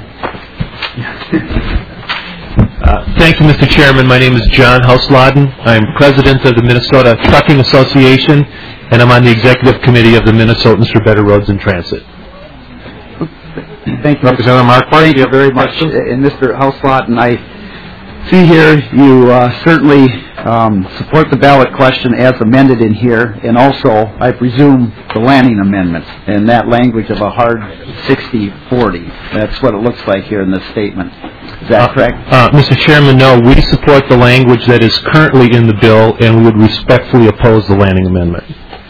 Thank you, Mr. Chairman. My name is John Hausladen. I'm president of the Minnesota Trucking Association, and I'm on the executive committee of the Minnesotans for Better Roads and Transit. Thank you, Representative Marquardt. Thank you very much. And Mr. Hausladen, I see here you certainly support the ballot question as amended in here, and also, I presume, the Lanning Amendment, and that language of a hard 60-40. That's what it looks like here in this statement. Is that correct? Mr. Chairman, no. We support the language that is currently in the bill, and we would respectfully oppose the Lanning Amendment.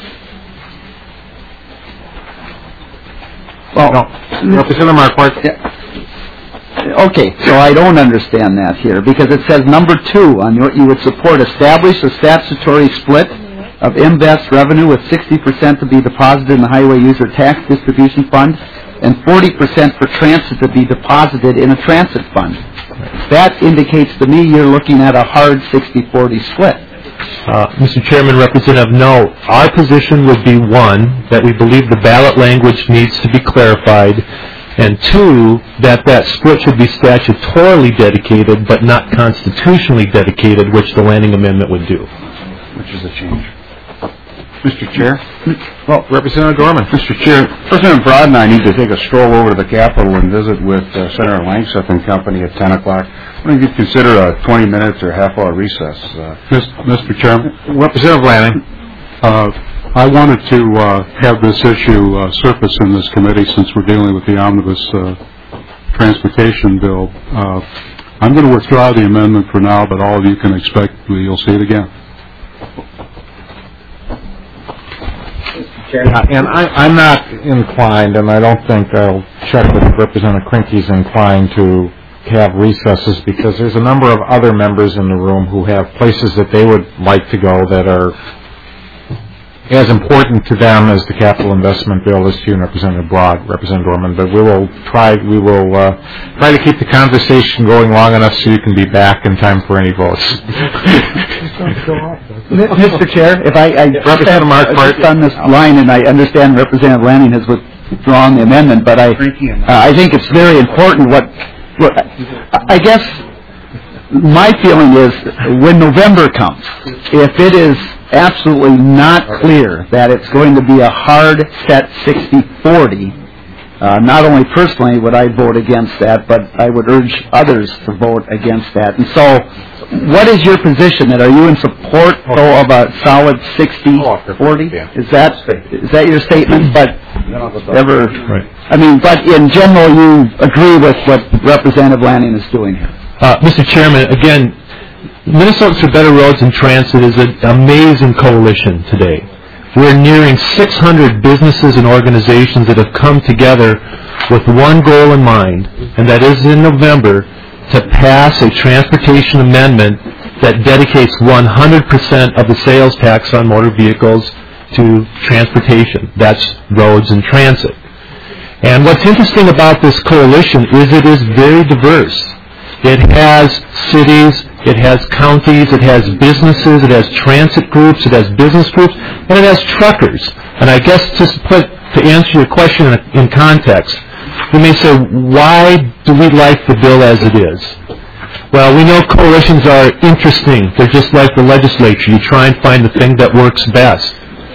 Well, Representative Marquardt. Okay, so I don't understand that here, because it says number 2 on what you would support, establish a statutory split of MVEST revenue with 60% to be deposited in the Highway User Tax Distribution Fund and 40% for transit to be deposited in a transit fund. That indicates to me you're looking at a hard 60-40 split. Mr. Chairman, Representative, no. Our position would be, 1, that we believe the ballot language needs to be clarified, and 2, that split should be statutorily dedicated but not constitutionally dedicated, which the Lanning Amendment would do. Which is a change. Mr. Chair. Well, Representative Gorman. Mr. Chair, President Broad and I need to take a stroll over to the Capitol and visit with Senator Langseth and company at 10 o'clock. I think you'd consider a 20 minutes or half-hour recess. Mr. Chairman. Representative Lanning. I wanted to have this issue surface in this committee since we're dealing with the omnibus transportation bill. I'm going to withdraw the amendment for now, but all of you can expect you'll see it again. And I'm not inclined, and I don't think I'll check with Representative Krinke's inclined to have recesses because there's a number of other members in the room who have places that they would like to go that are as important to them as the capital investment bill is to you and Representative Broad, Representative Dorman. But we will try to keep the conversation going long enough so you can be back in time for any votes. Mr. Chair, if I Representative Marquardt on this line, and I understand Representative Lanning has withdrawn the amendment, but I think it's very important. What I guess my feeling is when November comes, if it is absolutely not clear that it's going to be a hard set 60-40, not only personally would I vote against that, but I would urge others to vote against that. And so, what is your position? That are you in support though of a solid 60-40? Is that your statement? But but in general, you agree with what Representative Lanning is doing here. Mr. Chairman, again, Minnesotans for Better Roads and Transit is an amazing coalition today. We're nearing 600 businesses and organizations that have come together with one goal in mind, and that is in November to pass a transportation amendment that dedicates 100% of the sales tax on motor vehicles to transportation. That's roads and transit. And what's interesting about this coalition is it is very diverse. It has cities, it has counties, it has businesses, it has transit groups, it has business groups, and it has truckers. And I guess just to answer your question in context, you may say, why do we like the bill as it is? Well, we know coalitions are interesting. They're just like the legislature. You try and find the thing that works best.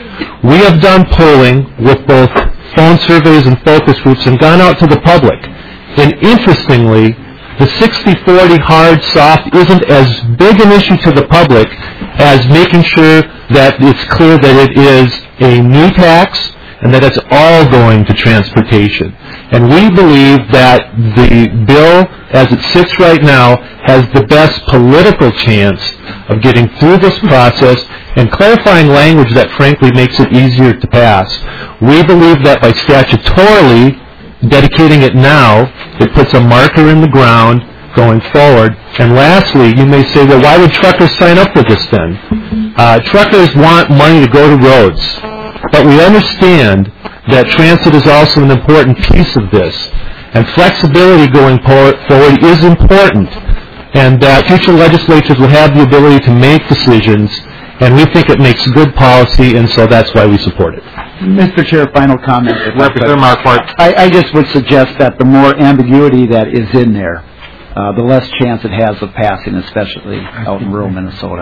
We have done polling with both phone surveys and focus groups and gone out to the public. And interestingly, the 60-40 hard soft isn't as big an issue to the public as making sure that it's clear that it is a new tax and that it's all going to transportation. And we believe that the bill, as it sits right now, has the best political chance of getting through this process and clarifying language that frankly makes it easier to pass. We believe that by statutorily dedicating it now, it puts a marker in the ground going forward. And lastly, you may say, well, why would truckers sign up for this then? Truckers want money to go to roads. But we understand that transit is also an important piece of this. And flexibility going forward is important. And that future legislatures will have the ability to make decisions. And we think it makes good policy, and so that's why we support it. Mr. Chair, final comment. Representative Marquardt. I just would suggest that the more ambiguity that is in there, the less chance it has of passing, especially out in rural Minnesota.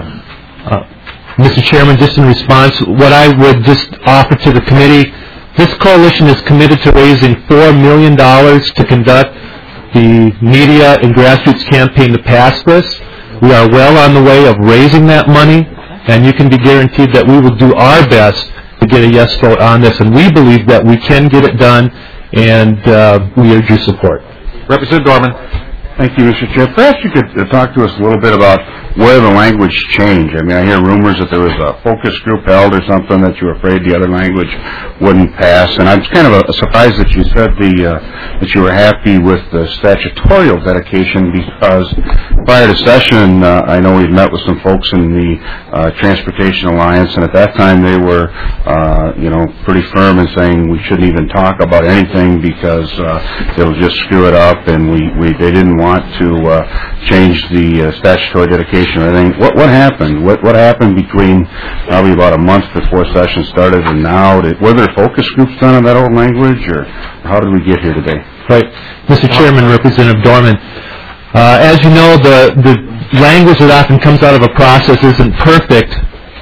Mr. Chairman, just in response, what I would just offer to the committee, this coalition is committed to raising $4 million to conduct the media and grassroots campaign to pass this. We are well on the way of raising that money, and you can be guaranteed that we will do our best to get a yes vote on this, and we believe that we can get it done, and we urge your support. Representative Dorman. Thank you, Mr. Chair. Perhaps you could talk to us a little bit about where the language changed. I mean, I hear rumors that there was a focus group held or something that you were afraid the other language wouldn't pass. And I'm kind of surprised that you said that you were happy with the statutorial dedication because prior to session, I know we've met with some folks in the Transportation Alliance, and at that time they were, pretty firm in saying we shouldn't even talk about anything because it'll just screw it up, and they didn't want to change the statutory dedication or anything. What happened? What happened between probably about a month before session started and now? Were there focus groups done on that old language, or how did we get here today? Right. Mr. Chairman, Representative Dorman, as you know, the language that often comes out of a process isn't perfect,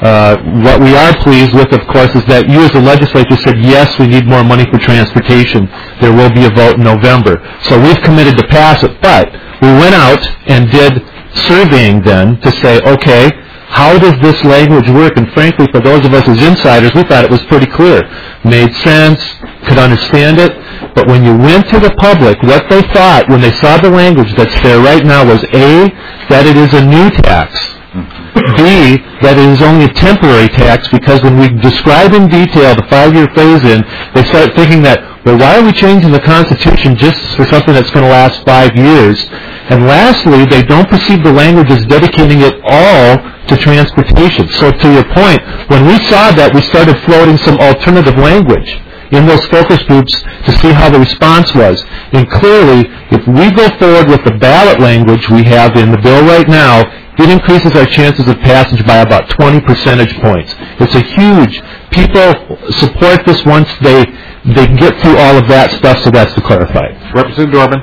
What we are pleased with, of course, is that you as the legislature said, yes, we need more money for transportation. There will be a vote in November. So we've committed to pass it. But we went out and did surveying then to say, okay, how does this language work? And frankly, for those of us as insiders, we thought it was pretty clear. Made sense, could understand it. But when you went to the public, what they thought when they saw the language that's there right now was A, that it is a new tax. B, that it is only a temporary tax, because when we describe in detail the 5-year phase-in, they start thinking that, well, why are we changing the Constitution just for something that's going to last 5 years? And lastly, they don't perceive the language as dedicating it all to transportation. So to your point, when we saw that, we started floating some alternative language in those focus groups to see how the response was. And clearly, if we go forward with the ballot language we have in the bill right now, it increases our chances of passage by about 20 percentage points. It's a huge, people support this once they get through all of that stuff, so that's to clarify. Representative Durbin.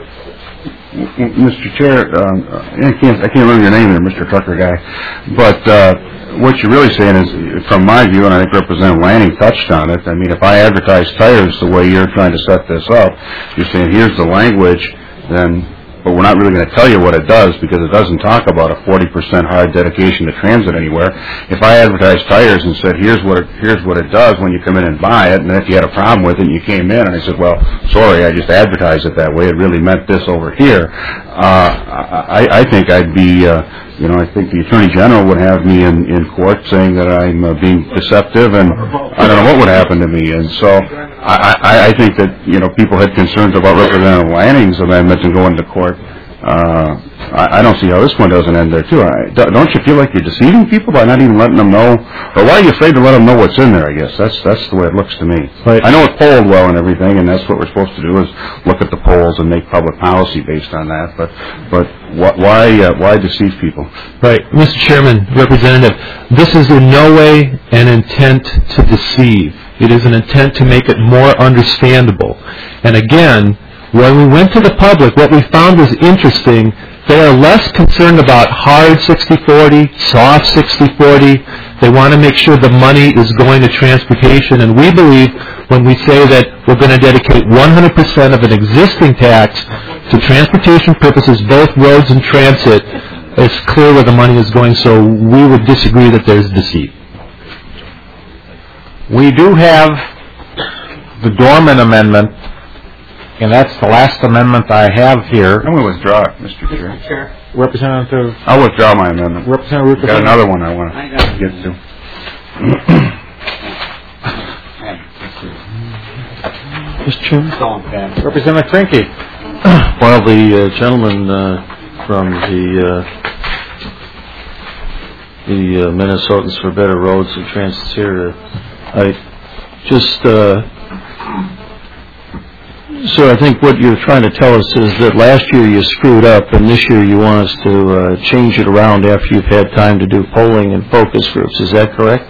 Mr. Chair, I can't remember your name there, Mr. Trucker guy, but what you're really saying is, from my view, and I think Representative Lanning touched on it, I mean, if I advertise tires the way you're trying to set this up, you're saying here's the language, then, but we're not really going to tell you what it does, because it doesn't talk about a 40% hard dedication to transit anywhere. If I advertised tires and said here's what it does when you come in and buy it, and then if you had a problem with it and you came in and I said, well, sorry, I just advertised it that way, it really meant this over here, I think I'd be I think the Attorney General would have me in court saying that I'm being deceptive, and I don't know what would happen to me. And so I think that, people had concerns about Representative Lanning's amendments and going to court. I don't see how this one doesn't end there, too. Don't you feel like you're deceiving people by not even letting them know? Or why are you afraid to let them know what's in there, I guess? That's the way it looks to me. Right. I know it polled well and everything, and that's what we're supposed to do, is look at the polls and make public policy based on that. But why deceive people? Right. Mr. Chairman, Representative, this is in no way an intent to deceive. It is an intent to make it more understandable. And again, when we went to the public, what we found was interesting. They are less concerned about hard 60-40, soft 60-40. They want to make sure the money is going to transportation. And we believe when we say that we're going to dedicate 100% of an existing tax to transportation purposes, both roads and transit, it's clear where the money is going. So we would disagree that there's deceit. We do have the Dorman Amendment, and that's the last amendment I have here. I'm going to withdraw it, Mr. Chair. Representative? I'll withdraw my amendment. Representative I've got another one I want to get to. Mr. Chairman? Representative Krinke. While the gentleman from the Minnesotans for Better Roads and Transit here, I just... So I think what you're trying to tell us is that last year you screwed up, and this year you want us to change it around after you've had time to do polling and focus groups. Is that correct?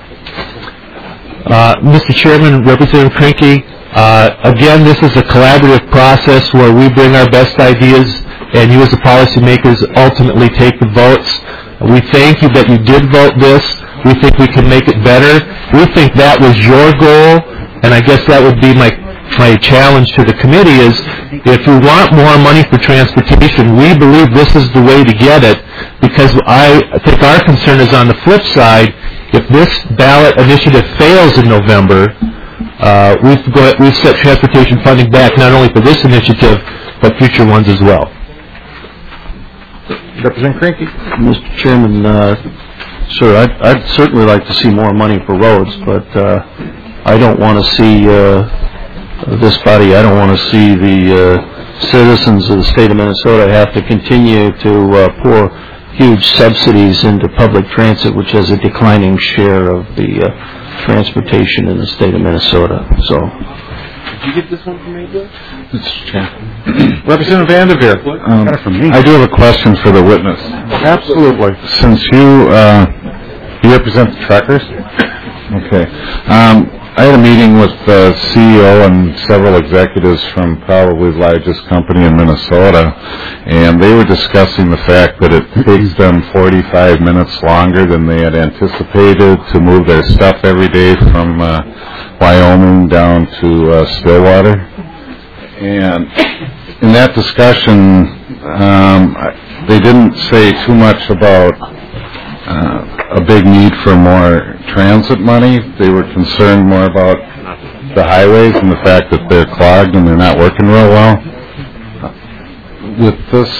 Mr. Chairman, Representative Krinke, again, this is a collaborative process where we bring our best ideas, and you as the policymakers ultimately take the votes. We thank you that you did vote this. We think we can make it better. We think that was your goal, and I guess that would be my challenge to the committee is, if we want more money for transportation, we believe this is the way to get it, because I think our concern is on the flip side. If this ballot initiative fails in November, we've set transportation funding back not only for this initiative, but future ones as well. Representative Krinke. Mr. Chairman, sir, I'd certainly like to see more money for roads, but I don't want to see this body, I don't want to see the citizens of the state of Minnesota have to continue to pour huge subsidies into public transit, which has a declining share of the transportation in the state of Minnesota. So, did you get this one from me, Bill? Mr. Chairman. Representative Vanderveer. I do have a question for the witness. Absolutely. Since you represent the truckers, okay. I had a meeting with the CEO and several executives from probably the largest company in Minnesota, and they were discussing the fact that it takes them 45 minutes longer than they had anticipated to move their stuff every day from Wyoming down to Stillwater. And in that discussion, they didn't say too much about a big need for more transit money. They were concerned more about the highways and the fact that they're clogged and they're not working real well. With this,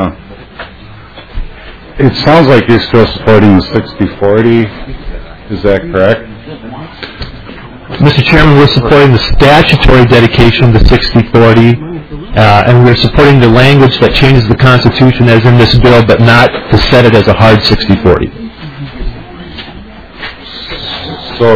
it sounds like you're still supporting the 60-40. Is that correct? Mr. Chairman, we're supporting the statutory dedication of the 60-40, and we're supporting the language that changes the Constitution as in this bill, but not to set it as a hard 60-40. So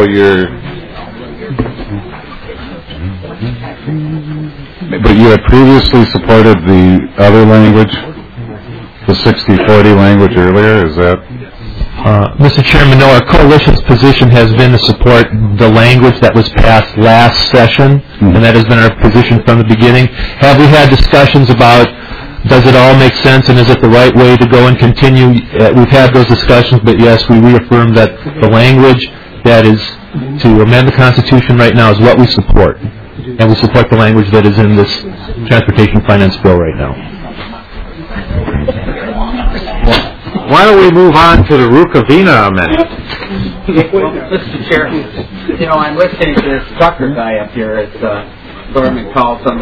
but you had previously supported the other language, the 60-40 language earlier, is that? Mr. Chairman, no, our coalition's position has been to support the language that was passed last session, and that has been our position from the beginning. Have we had discussions about does it all make sense and is it the right way to go and continue? We've had those discussions, but yes, we reaffirm that the language that is to amend the Constitution right now is what we support. And we support the language that is in this Transportation Finance Bill right now. Why don't we move on to the Rukavina amendment? Well, Mr. Chair, I'm listening to this trucker guy up here. It's Thurman Carlson,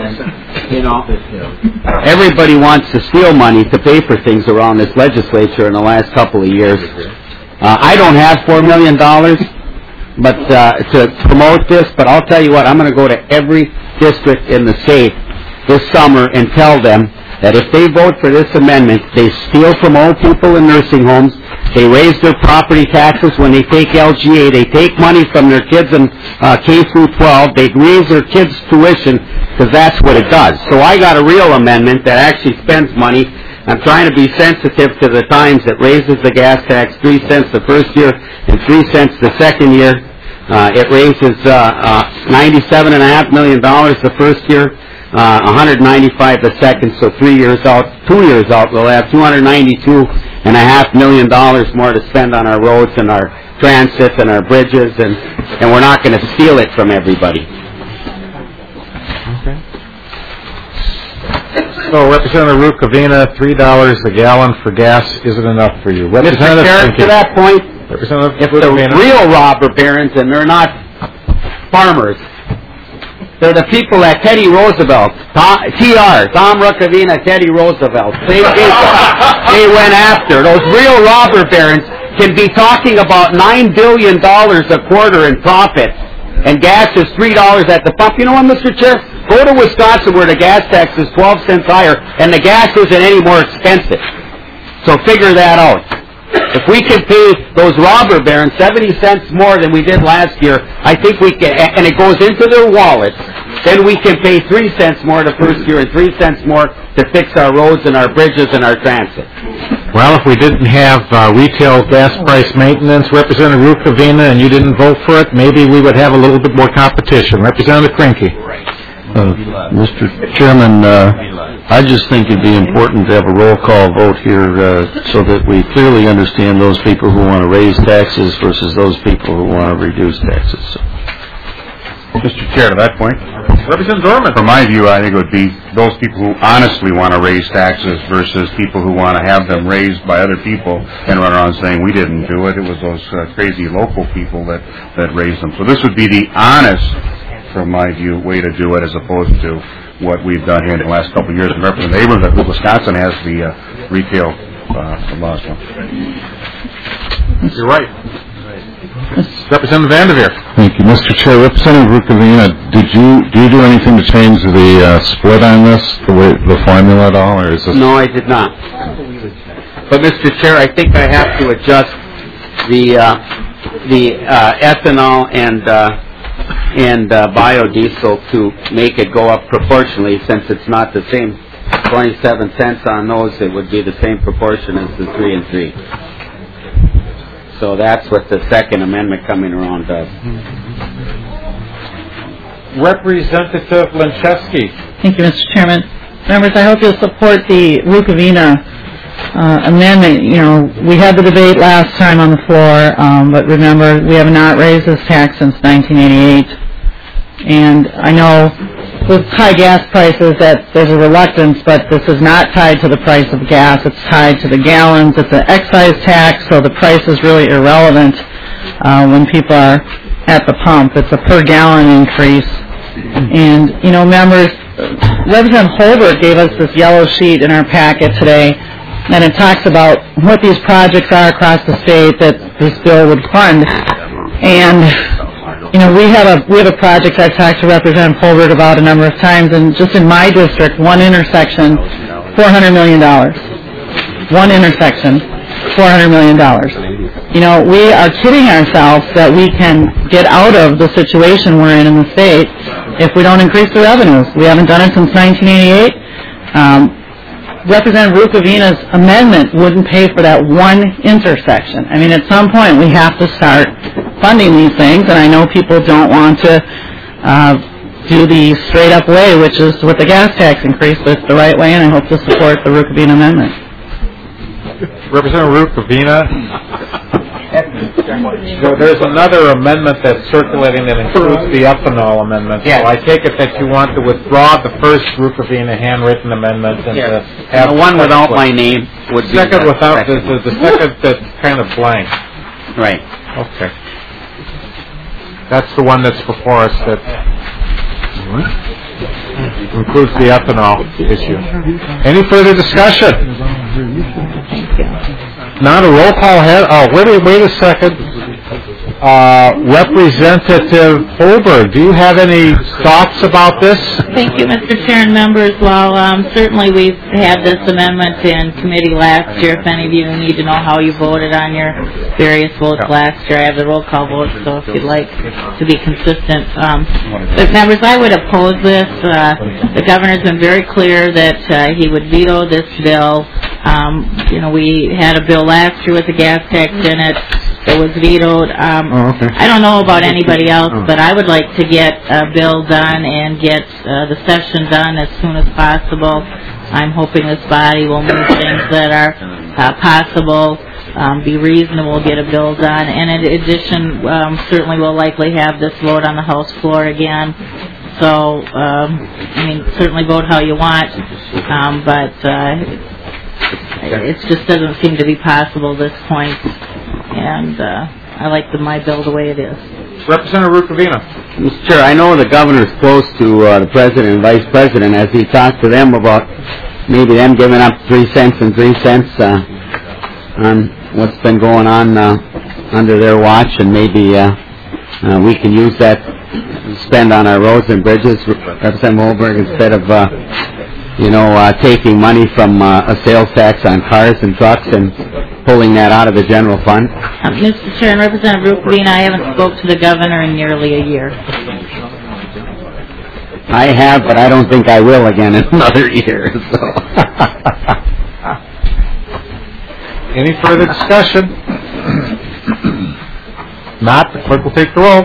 and, everybody wants to steal money to pay for things around this legislature in the last couple of years. I don't have $4 million but to promote this, but I'll tell you what, I'm going to go to every district in the state this summer and tell them that if they vote for this amendment, they steal from old people in nursing homes, they raise their property taxes when they take LGA, they take money from their kids in K through 12, they raise their kids' tuition, because that's what it does. So I got a real amendment that actually spends money. I'm trying to be sensitive to the times that raises the gas tax 3 cents the first year and 3 cents the second year. It raises $97.5 million the first year, 195 the second, so 2 years out, we'll have $292.5 million more to spend on our roads and our transit and our bridges, and we're not going to steal it from everybody. Okay. So, Representative Rukavina, $3 a gallon for gas isn't enough for you. Mr. Chair, to that point, if the real robber barons, and they're not farmers, they're the people that Teddy Roosevelt, Tom Rukavina, Teddy Roosevelt, same people they went after. Those real robber barons can be talking about $9 billion a quarter in profit, and gas is $3 at the pump. You know what, Mr. Chair? Go to Wisconsin where the gas tax is 12 cents higher, and the gas isn't any more expensive. So figure that out. If we can pay those robber barons 70 cents more than we did last year, I think we can, and it goes into their wallets, then we can pay 3 cents more the first year and 3 cents more to fix our roads and our bridges and our transit. Well, if we didn't have retail gas price maintenance, Representative Rukavina, and you didn't vote for it, maybe we would have a little bit more competition. Representative Krinky. Mr. Chairman, I just think it'd be important to have a roll call vote here so that we clearly understand those people who want to raise taxes versus those people who want to reduce taxes. Mr. Chair, to that point, Representative Dorman. From my view, I think it would be those people who honestly want to raise taxes versus people who want to have them raised by other people and run around saying we didn't do it. It was those crazy local people that raised them. So this would be the honest, from my view, way to do it as opposed to what we've done here in the last couple of years. And Representative Abrams, I think Wisconsin has the retail laws. You're right. Representative Vanderveer. Thank you, Mr. Chair. Representative Rukavina, do you do anything to change the split on this, the formula at all, or is this? No, I did not. But Mr. Chair, I think I have to adjust the ethanol and biodiesel to make it go up proportionally, since it's not the same 27 cents on those. It would be the same proportion as the 3 and 3. So that's what the second amendment coming around does. Representative Lencheski. Thank you, Mr. Chairman. Members, I hope you'll support the Rukavina amendment. You know, we had the debate last time on the floor, but remember, we have not raised this tax since 1988. And I know with high gas prices that there's a reluctance, but this is not tied to the price of gas. It's tied to the gallons. It's an excise tax, so the price is really irrelevant when people are at the pump. It's a per gallon increase. And, you know, members, Representative Holbert gave us this yellow sheet in our packet today, and it talks about what these projects are across the state that this bill would fund. And, you know, we have a project I've talked to Representative Holbert about a number of times, and just in my district, one intersection, $400 million. One intersection, $400 million. You know, we are kidding ourselves that we can get out of the situation we're in the state if we don't increase the revenues. We haven't done it since 1988. Representative Rukavina's amendment wouldn't pay for that one intersection. I mean, at some point we have to start funding these things, and I know people don't want to do the straight-up way, which is with the gas tax increase, but it's the right way, and I hope to support the Rukavina amendment. Representative Rukavina. So there's another amendment that's circulating that includes the ethanol amendment. Yes. So I take it that you want to withdraw the first Rukavina handwritten amendment and to have the one without my name would be second the without second. the second that's kind of blank. Right. Okay. That's the one that's before us that includes the ethanol issue. Any further discussion? Not a roll call ahead. Oh, wait a second. Representative Holberg, do you have any thoughts about this? Thank you, Mr. Chair and members. Well, certainly we've had this amendment in committee last year. If any of you need to know how you voted on your various votes last year, I have the roll call vote, so if you'd like to be consistent. But members, I would oppose this. The governor's been very clear that he would veto this bill. You know, we had a bill last year with the gas tax in it that was vetoed. I don't know about anybody else, but I would like to get a bill done and get the session done as soon as possible. I'm hoping this body will move things that are possible, be reasonable, get a bill done. And in addition, certainly we'll likely have this vote on the House floor again. So, I mean, certainly vote how you want, but it just doesn't seem to be possible at this point. And I like my bill the way it is. Representative Rukavina. Mr. Chair, I know the governor's close to the president and vice president as he talked to them about maybe them giving up 3 cents and 3 cents on what's been going on under their watch, and maybe we can use that to spend on our roads and bridges, Representative Holberg, instead of taking money from a sales tax on cars and trucks and pulling that out of the general fund. Mr. Chair and Representative Rukavina, I haven't spoke to the governor in nearly a year. I have, but I don't think I will again in another year. So. Any further discussion? Not, the clerk will take the roll.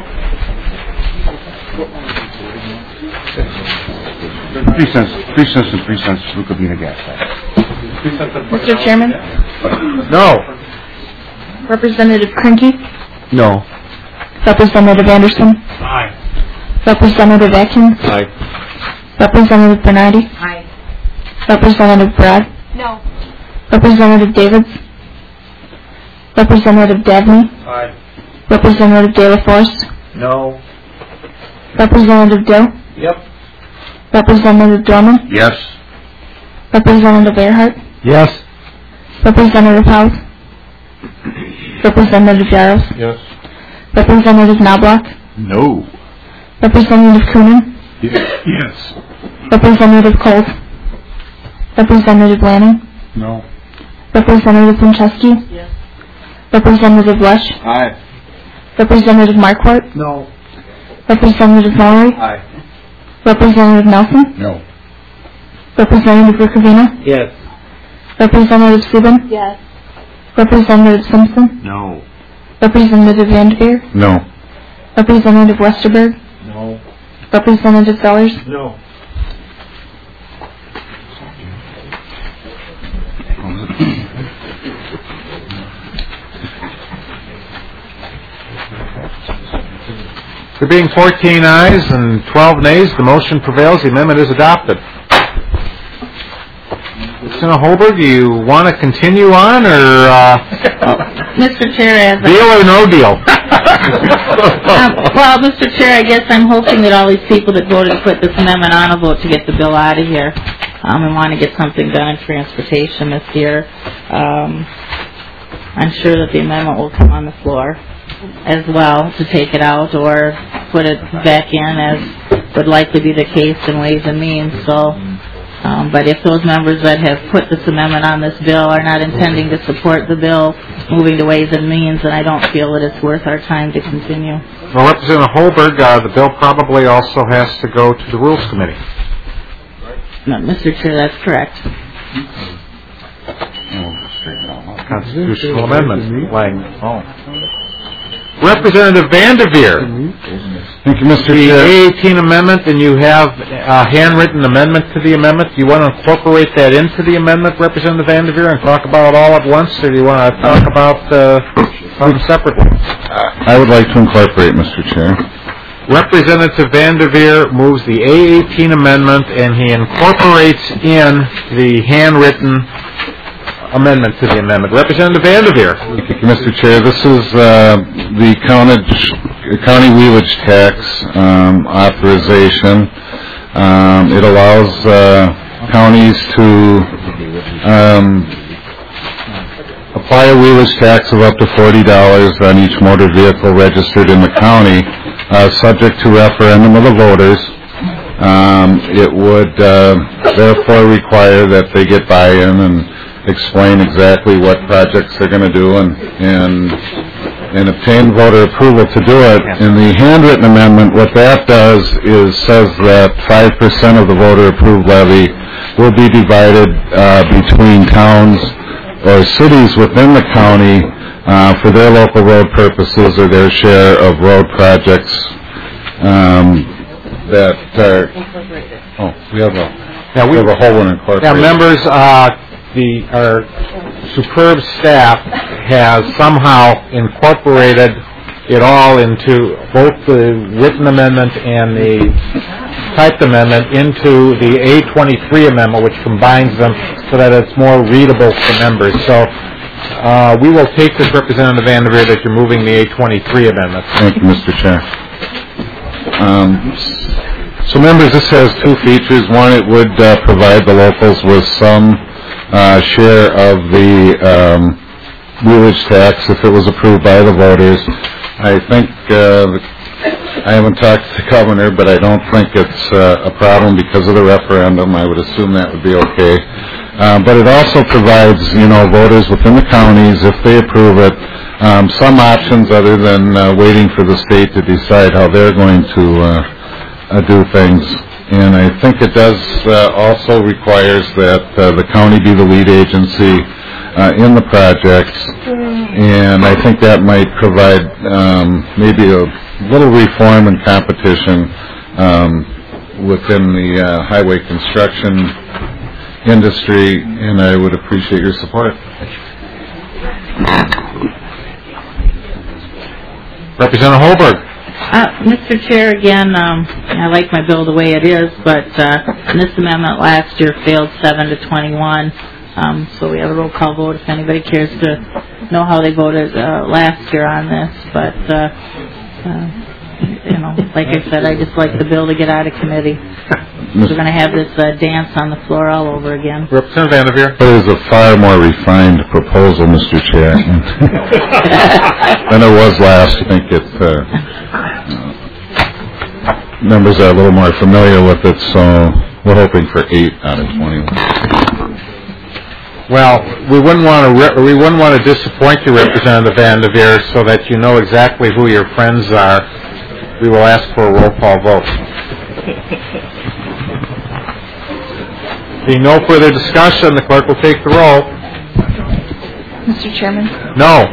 3 cents and 3 cents Rukavina gas tax. Mr. Chairman? No. Representative Krinke? No. Representative Anderson? Aye. Representative Atkins? Aye. Representative Bernardi? Aye. Representative Brad? No. Representative Davids? Representative Dabney? Aye. Representative De La Force? No. Representative Dill? Yep. Representative Dorman? Yes. Representative Earhart? Yes. Representative House? Representative Yaros? Yes. Representative Knobloch? No. Representative Coonan? Yes. Representative Colt? Representative Lanning? No. Representative Winchesky? Yes. Representative Lush? Aye. Representative Marquardt? No. Representative Mallory? Aye. Representative Nelson? No. Representative Rukavina? Yes. Representative Subin? Yes. Representative Simpson? No. Representative Vanderveer? No. Representative Westerberg? No. Representative Zellers? No. There being 14 ayes and 12 nays, the motion prevails. The amendment is adopted. Senator Holberg, do you want to continue on, or Mr. Chair, as deal or no deal? well, Mr. Chair, I guess I'm hoping that all these people that voted to put this amendment on will vote to get the bill out of here and want to get something done in transportation this year. I'm sure that the amendment will come on the floor as well to take it out or put it back in, as would likely be the case in Ways and Means. So, but if those members that have put this amendment on this bill are not intending to support the bill moving to Ways and Means, then I don't feel that it's worth our time to continue. Well, Representative Holberg, the bill probably also has to go to the Rules Committee. No, Mr. Chair, that's correct. Constitutional amendment. Representative Vanderveer. Thank you, Mr. The Chair. A18 amendment, and you have a handwritten amendment to the amendment. Do you want to incorporate that into the amendment, Representative Vanderveer, and talk about it all at once, or do you want to talk about them separately? I would like to incorporate, Mr. Chair. Representative Vanderveer moves the A18 amendment, and he incorporates in the handwritten amendment to the amendment. Representative Vanderveer. Thank you, Mr. Chair. This is the county wheelage tax authorization. It allows counties to apply a wheelage tax of up to $40 on each motor vehicle registered in the county, subject to referendum of the voters. It would therefore require that they get buy-in and explain exactly what projects they're going to do and obtain voter approval to do it. In the handwritten amendment, what that does is says that 5% of the voter-approved levy will be divided between towns or cities within the county for their local road purposes or their share of road projects that are... Oh, we have a whole one incorporated. Now, members, our superb staff has somehow incorporated it all into both the written amendment and the typed amendment into the A23 amendment, which combines them so that it's more readable for members. So we will take this, Representative Vanderveer, that you're moving the A23 amendment. Thank you, Mr. Chair. So, members, this has two features. One, it would provide the locals with some share of the wheelage tax if it was approved by the voters. I think I haven't talked to the governor, but I don't think it's a problem because of the referendum. I would assume that would be okay. But it also provides, voters within the counties, if they approve it, some options other than waiting for the state to decide how they're going to do things. And I think it does also requires that the county be the lead agency in the projects, and I think that might provide maybe a little reform and competition within the highway construction industry, and I would appreciate your support. Representative Holberg. Mr. Chair, again, I like my bill the way it is, but this amendment last year failed 7-21, so we have a roll call vote if anybody cares to know how they voted last year on this. But, like I said, I just like the bill to get out of committee. We're going to have this dance on the floor all over again. Representative Vanderveer. It is a far more refined proposal, Mr. Chair, than it was last. I think members are a little more familiar with it, so we're hoping for 8 out of 21. Well, we wouldn't want to disappoint you, Representative Vanderveer, so that you know exactly who your friends are. We will ask for a roll call vote. Being no further discussion, the clerk will take the roll. Mr. Chairman? No.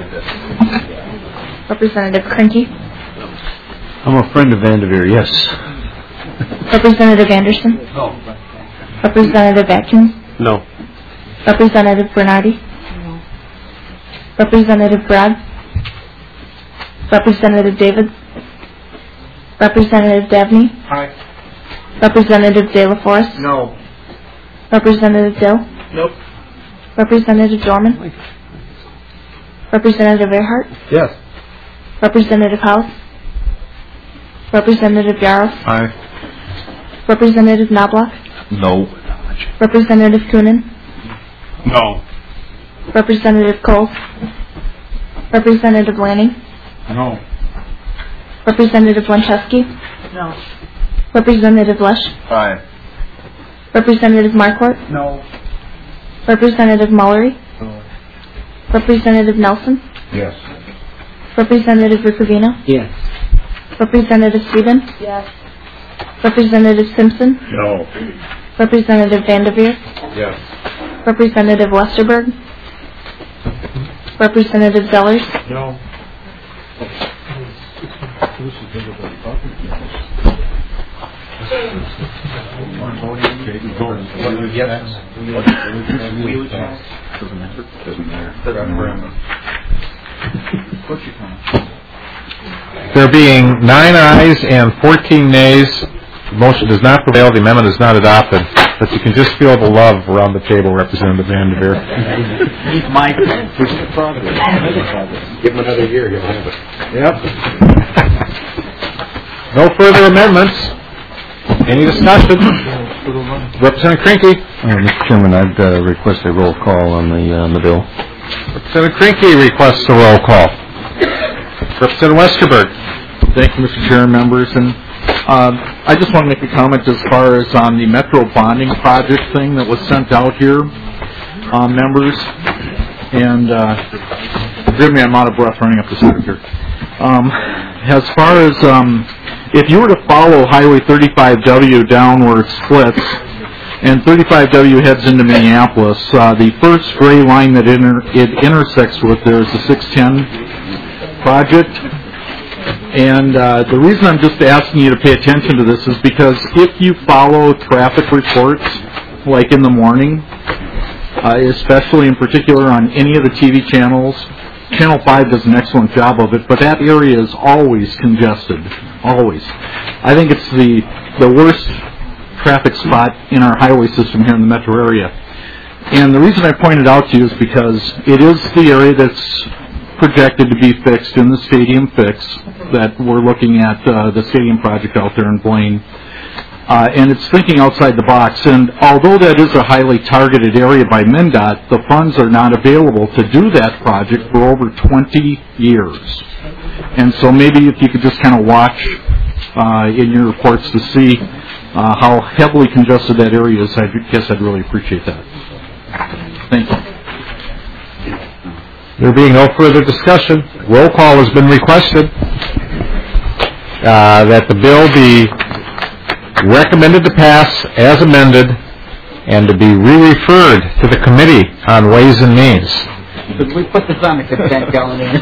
Representative Krinky? I'm a friend of Vanderveer, yes. Representative Anderson? No. Representative Atkins? No. Representative Bernardi? Representative Broad? Representative David? Representative Dabney? Aye. Representative De La Forest? No. Representative Dill? Nope. Representative Dorman? Representative Earhart? Yes. Representative House? Representative Yaros? Aye. Representative Knobloch? No. Representative Coonan? No. Representative Cole? Representative Lanning? No. Representative Blancheski? No. Representative Lush? Aye. Representative Marquardt? No. Representative Mullery? Representative Nelson? Yes. Representative Ricavino? Yes. Representative Stevens? Yes. Representative Simpson? No. Representative Vanderveer? Yes. Representative Westerberg? Representative Zellers? No. There being 9 ayes and 14 nays, the motion does not prevail, the amendment is not adopted. But you can just feel the love around the table, Representative Vanderveer. He's my friend. Give him another year, he'll have it. Yep. No further amendments. Any discussion? Representative Krinky. Mr. Chairman, I'd request a roll call on the bill. Representative Krinky requests a roll call. Representative Westerberg. Thank you, Mr. Chair and members. And I just want to make a comment as far as on the Metro bonding project thing that was sent out here, members. And forgive me, I'm out of breath running up the stairs here. As far as if you were to follow Highway 35W down where it splits, and 35W heads into Minneapolis, the first gray line that it intersects with there is the 610 project. And the reason I'm just asking you to pay attention to this is because if you follow traffic reports, like in the morning, especially in particular on any of the TV channels, Channel 5 does an excellent job of it, but that area is always congested, always. I think it's the worst traffic spot in our highway system here in the metro area. And the reason I point it out to you is because it is the area that's projected to be fixed in the stadium fix that we're looking at, the stadium project out there in Blaine. And it's thinking outside the box. And although that is a highly targeted area by MnDOT, the funds are not available to do that project for over 20 years. And so maybe if you could just kind of watch in your reports to see how heavily congested that area is, I guess I'd really appreciate that. Thank you. There being no further discussion, roll call has been requested that the bill be recommended to pass as amended and to be re-referred to the Committee on Ways and Means. Could we put this on the consent calendar?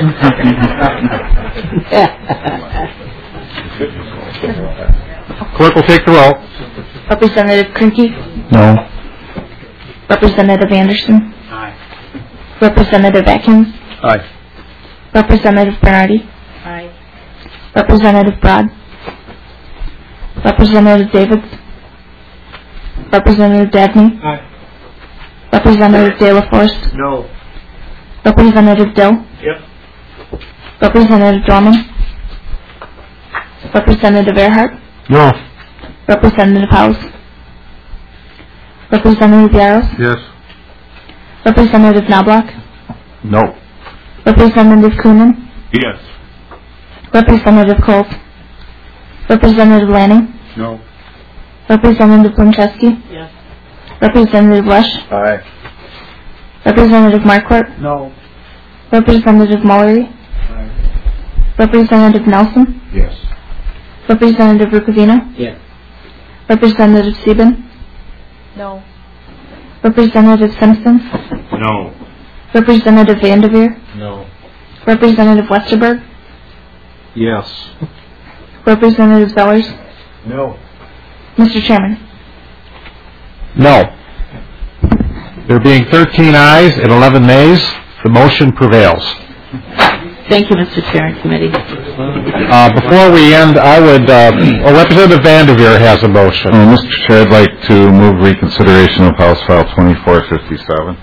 Clerk will take the roll. Representative Krinky? No. Representative Anderson? Aye. Representative Atkins? Aye. Representative Bernardi? Aye. Representative Broad? Representative David? Representative Dabney? Aye. Representative De La Forest? No. Representative Dill? Yep. Representative Dorman? Representative Earhart? No. Representative House? Representative Yaros? Yes. Representative Knobloch? No. Representative Coonan? Yes. Representative Colt? Representative Lanning? No. Representative Blancheski? Yes. Representative Lush? Aye. Representative Marquardt? No. Representative Mullery? Representative Nelson? Yes. Representative Ricavino? Yes. Representative Sieben? No. Representative Simpson? No. Representative Vanderveer? No. Representative Westerberg? Yes. Representative Zellers? No. Mr. Chairman. No. There being 13 ayes and 11 nays, the motion prevails. Thank you, Mr. Chair and Committee. Before we end, I would, Representative Vanderveer has a motion. Mr. Chair, I'd like to move reconsideration of House File 2457.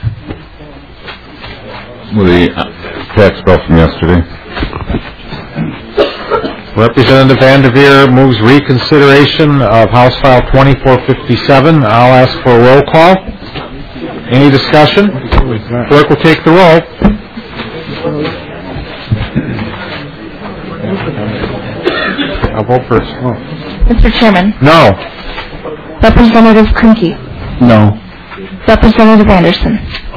With the tax bill from yesterday. Representative Vanderveer moves reconsideration of House File 2457. I'll ask for a roll call. Any discussion? Clerk will take the roll. I'll vote first. Mr. Chairman. No. Representative Krinky. No. Representative Anderson.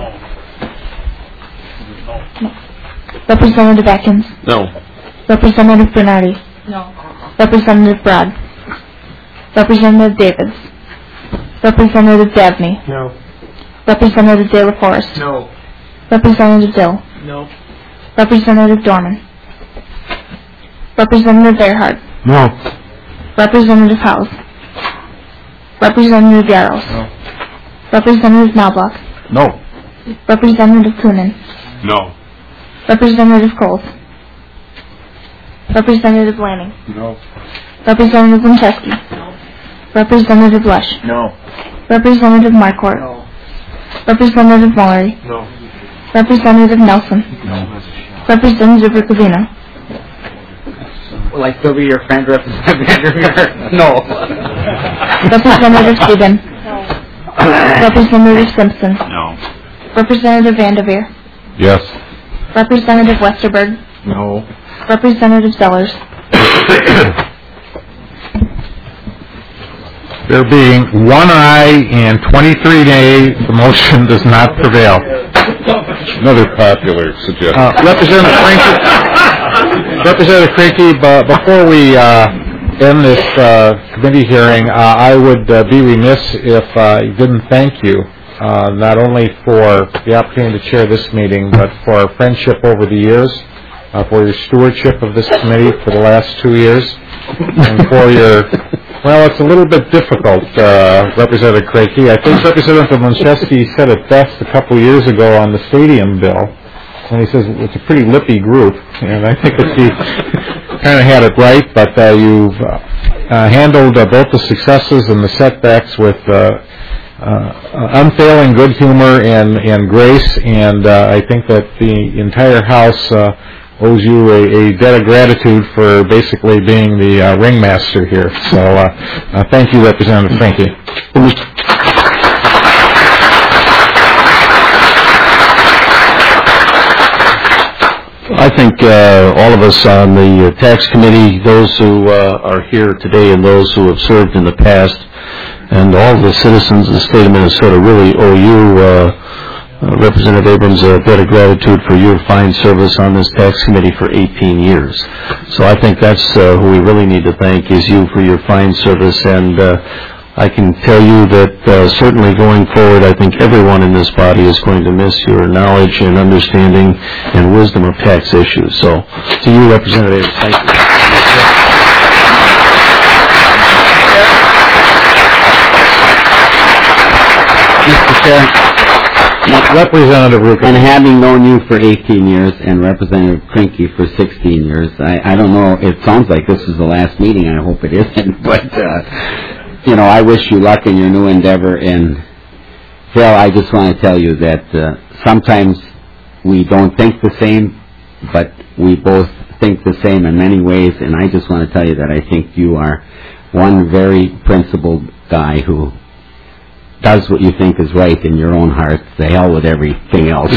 No. Representative Atkins. No. Representative Bernardi. No. Representative Broad. Representative Davids. Representative Dabney. No. Representative De La Forest. No. Representative Dill. No. Representative Dorman. Representative Earhart. No. Representative House. Representative Yaros. No. Representative Knobloch. No. Representative Coonan. No. Representative Coles. Representative Lanning. No. Representative Winchesky. Representative Lush. No. Representative Marquardt. Representative Mullery. No. Representative Nelson. No. Representative Ricavino. Will I still be your friend, Representative Vanderveer? No. Representative Stephen. Representative Simpson. No. Representative Vanderveer. Yes. Representative Westerberg. No. Representative Zellers. There being 1 aye and 23 nay, the motion does not prevail. Another popular suggestion. Representative Cranky, before we end this committee hearing, I would be remiss if I didn't thank you, not only for the opportunity to chair this meeting, but for our friendship over the years, for your stewardship of this committee for the last 2 years, and for your, well, it's a little bit difficult, Representative Cranky. I think Representative Winchesky said it best a couple years ago on the stadium bill, and he says it's a pretty lippy group, and I think that he kind of had it right, but you've handled both the successes and the setbacks with unfailing good humor and grace, and I think that the entire House owes you a debt of gratitude for basically being the ringmaster here. So thank you, Representative Frankie. I think all of us on the tax committee, those who are here today and those who have served in the past, and all the citizens of the state of Minnesota really owe you, Representative Abrams, a debt of gratitude for your fine service on this tax committee for 18 years. So I think that's who we really need to thank is you for your fine service, and I can tell you that certainly going forward, I think everyone in this body is going to miss your knowledge and understanding and wisdom of tax issues. So to you, Representative, thank you. Mr. Chair, Representative Ruka. And having known you for 18 years and Representative Krinky for 16 years, I don't know, it sounds like this is the last meeting. I hope it isn't, but, I wish you luck in your new endeavor. And, Phil, I just want to tell you that sometimes we don't think the same, but we both think the same in many ways, and I just want to tell you that I think you are one very principled guy who does what you think is right in your own heart. The hell with everything else.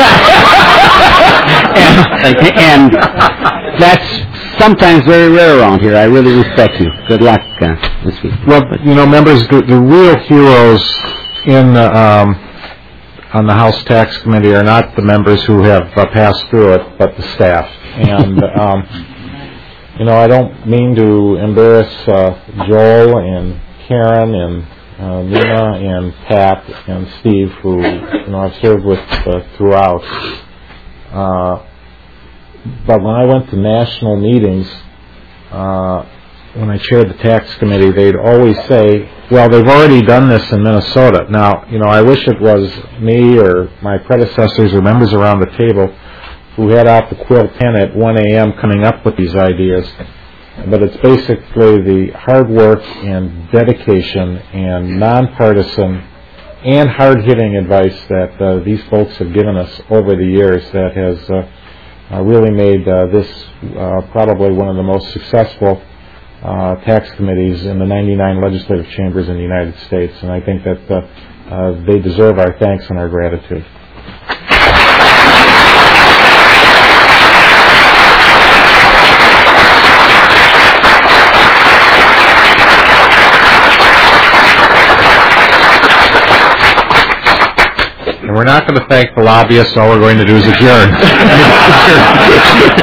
and that's sometimes very rare around here. I really respect you. Good luck this week. Well, members, the real heroes in on the House Tax Committee are not the members who have passed through it, but the staff. And I don't mean to embarrass Joel and Karen and Nina and Pat and Steve, who I've served with throughout. But when I went to national meetings, when I chaired the tax committee, they'd always say, well, they've already done this in Minnesota. Now, I wish it was me or my predecessors or members around the table who had out the quill pen at 1 a.m. coming up with these ideas. But it's basically the hard work and dedication and nonpartisan and hard-hitting advice that these folks have given us over the years that has really made this probably one of the most successful tax committees in the 99 legislative chambers in the United States. And I think that they deserve our thanks and our gratitude. And we're not going to thank the lobbyists. All we're going to do is adjourn.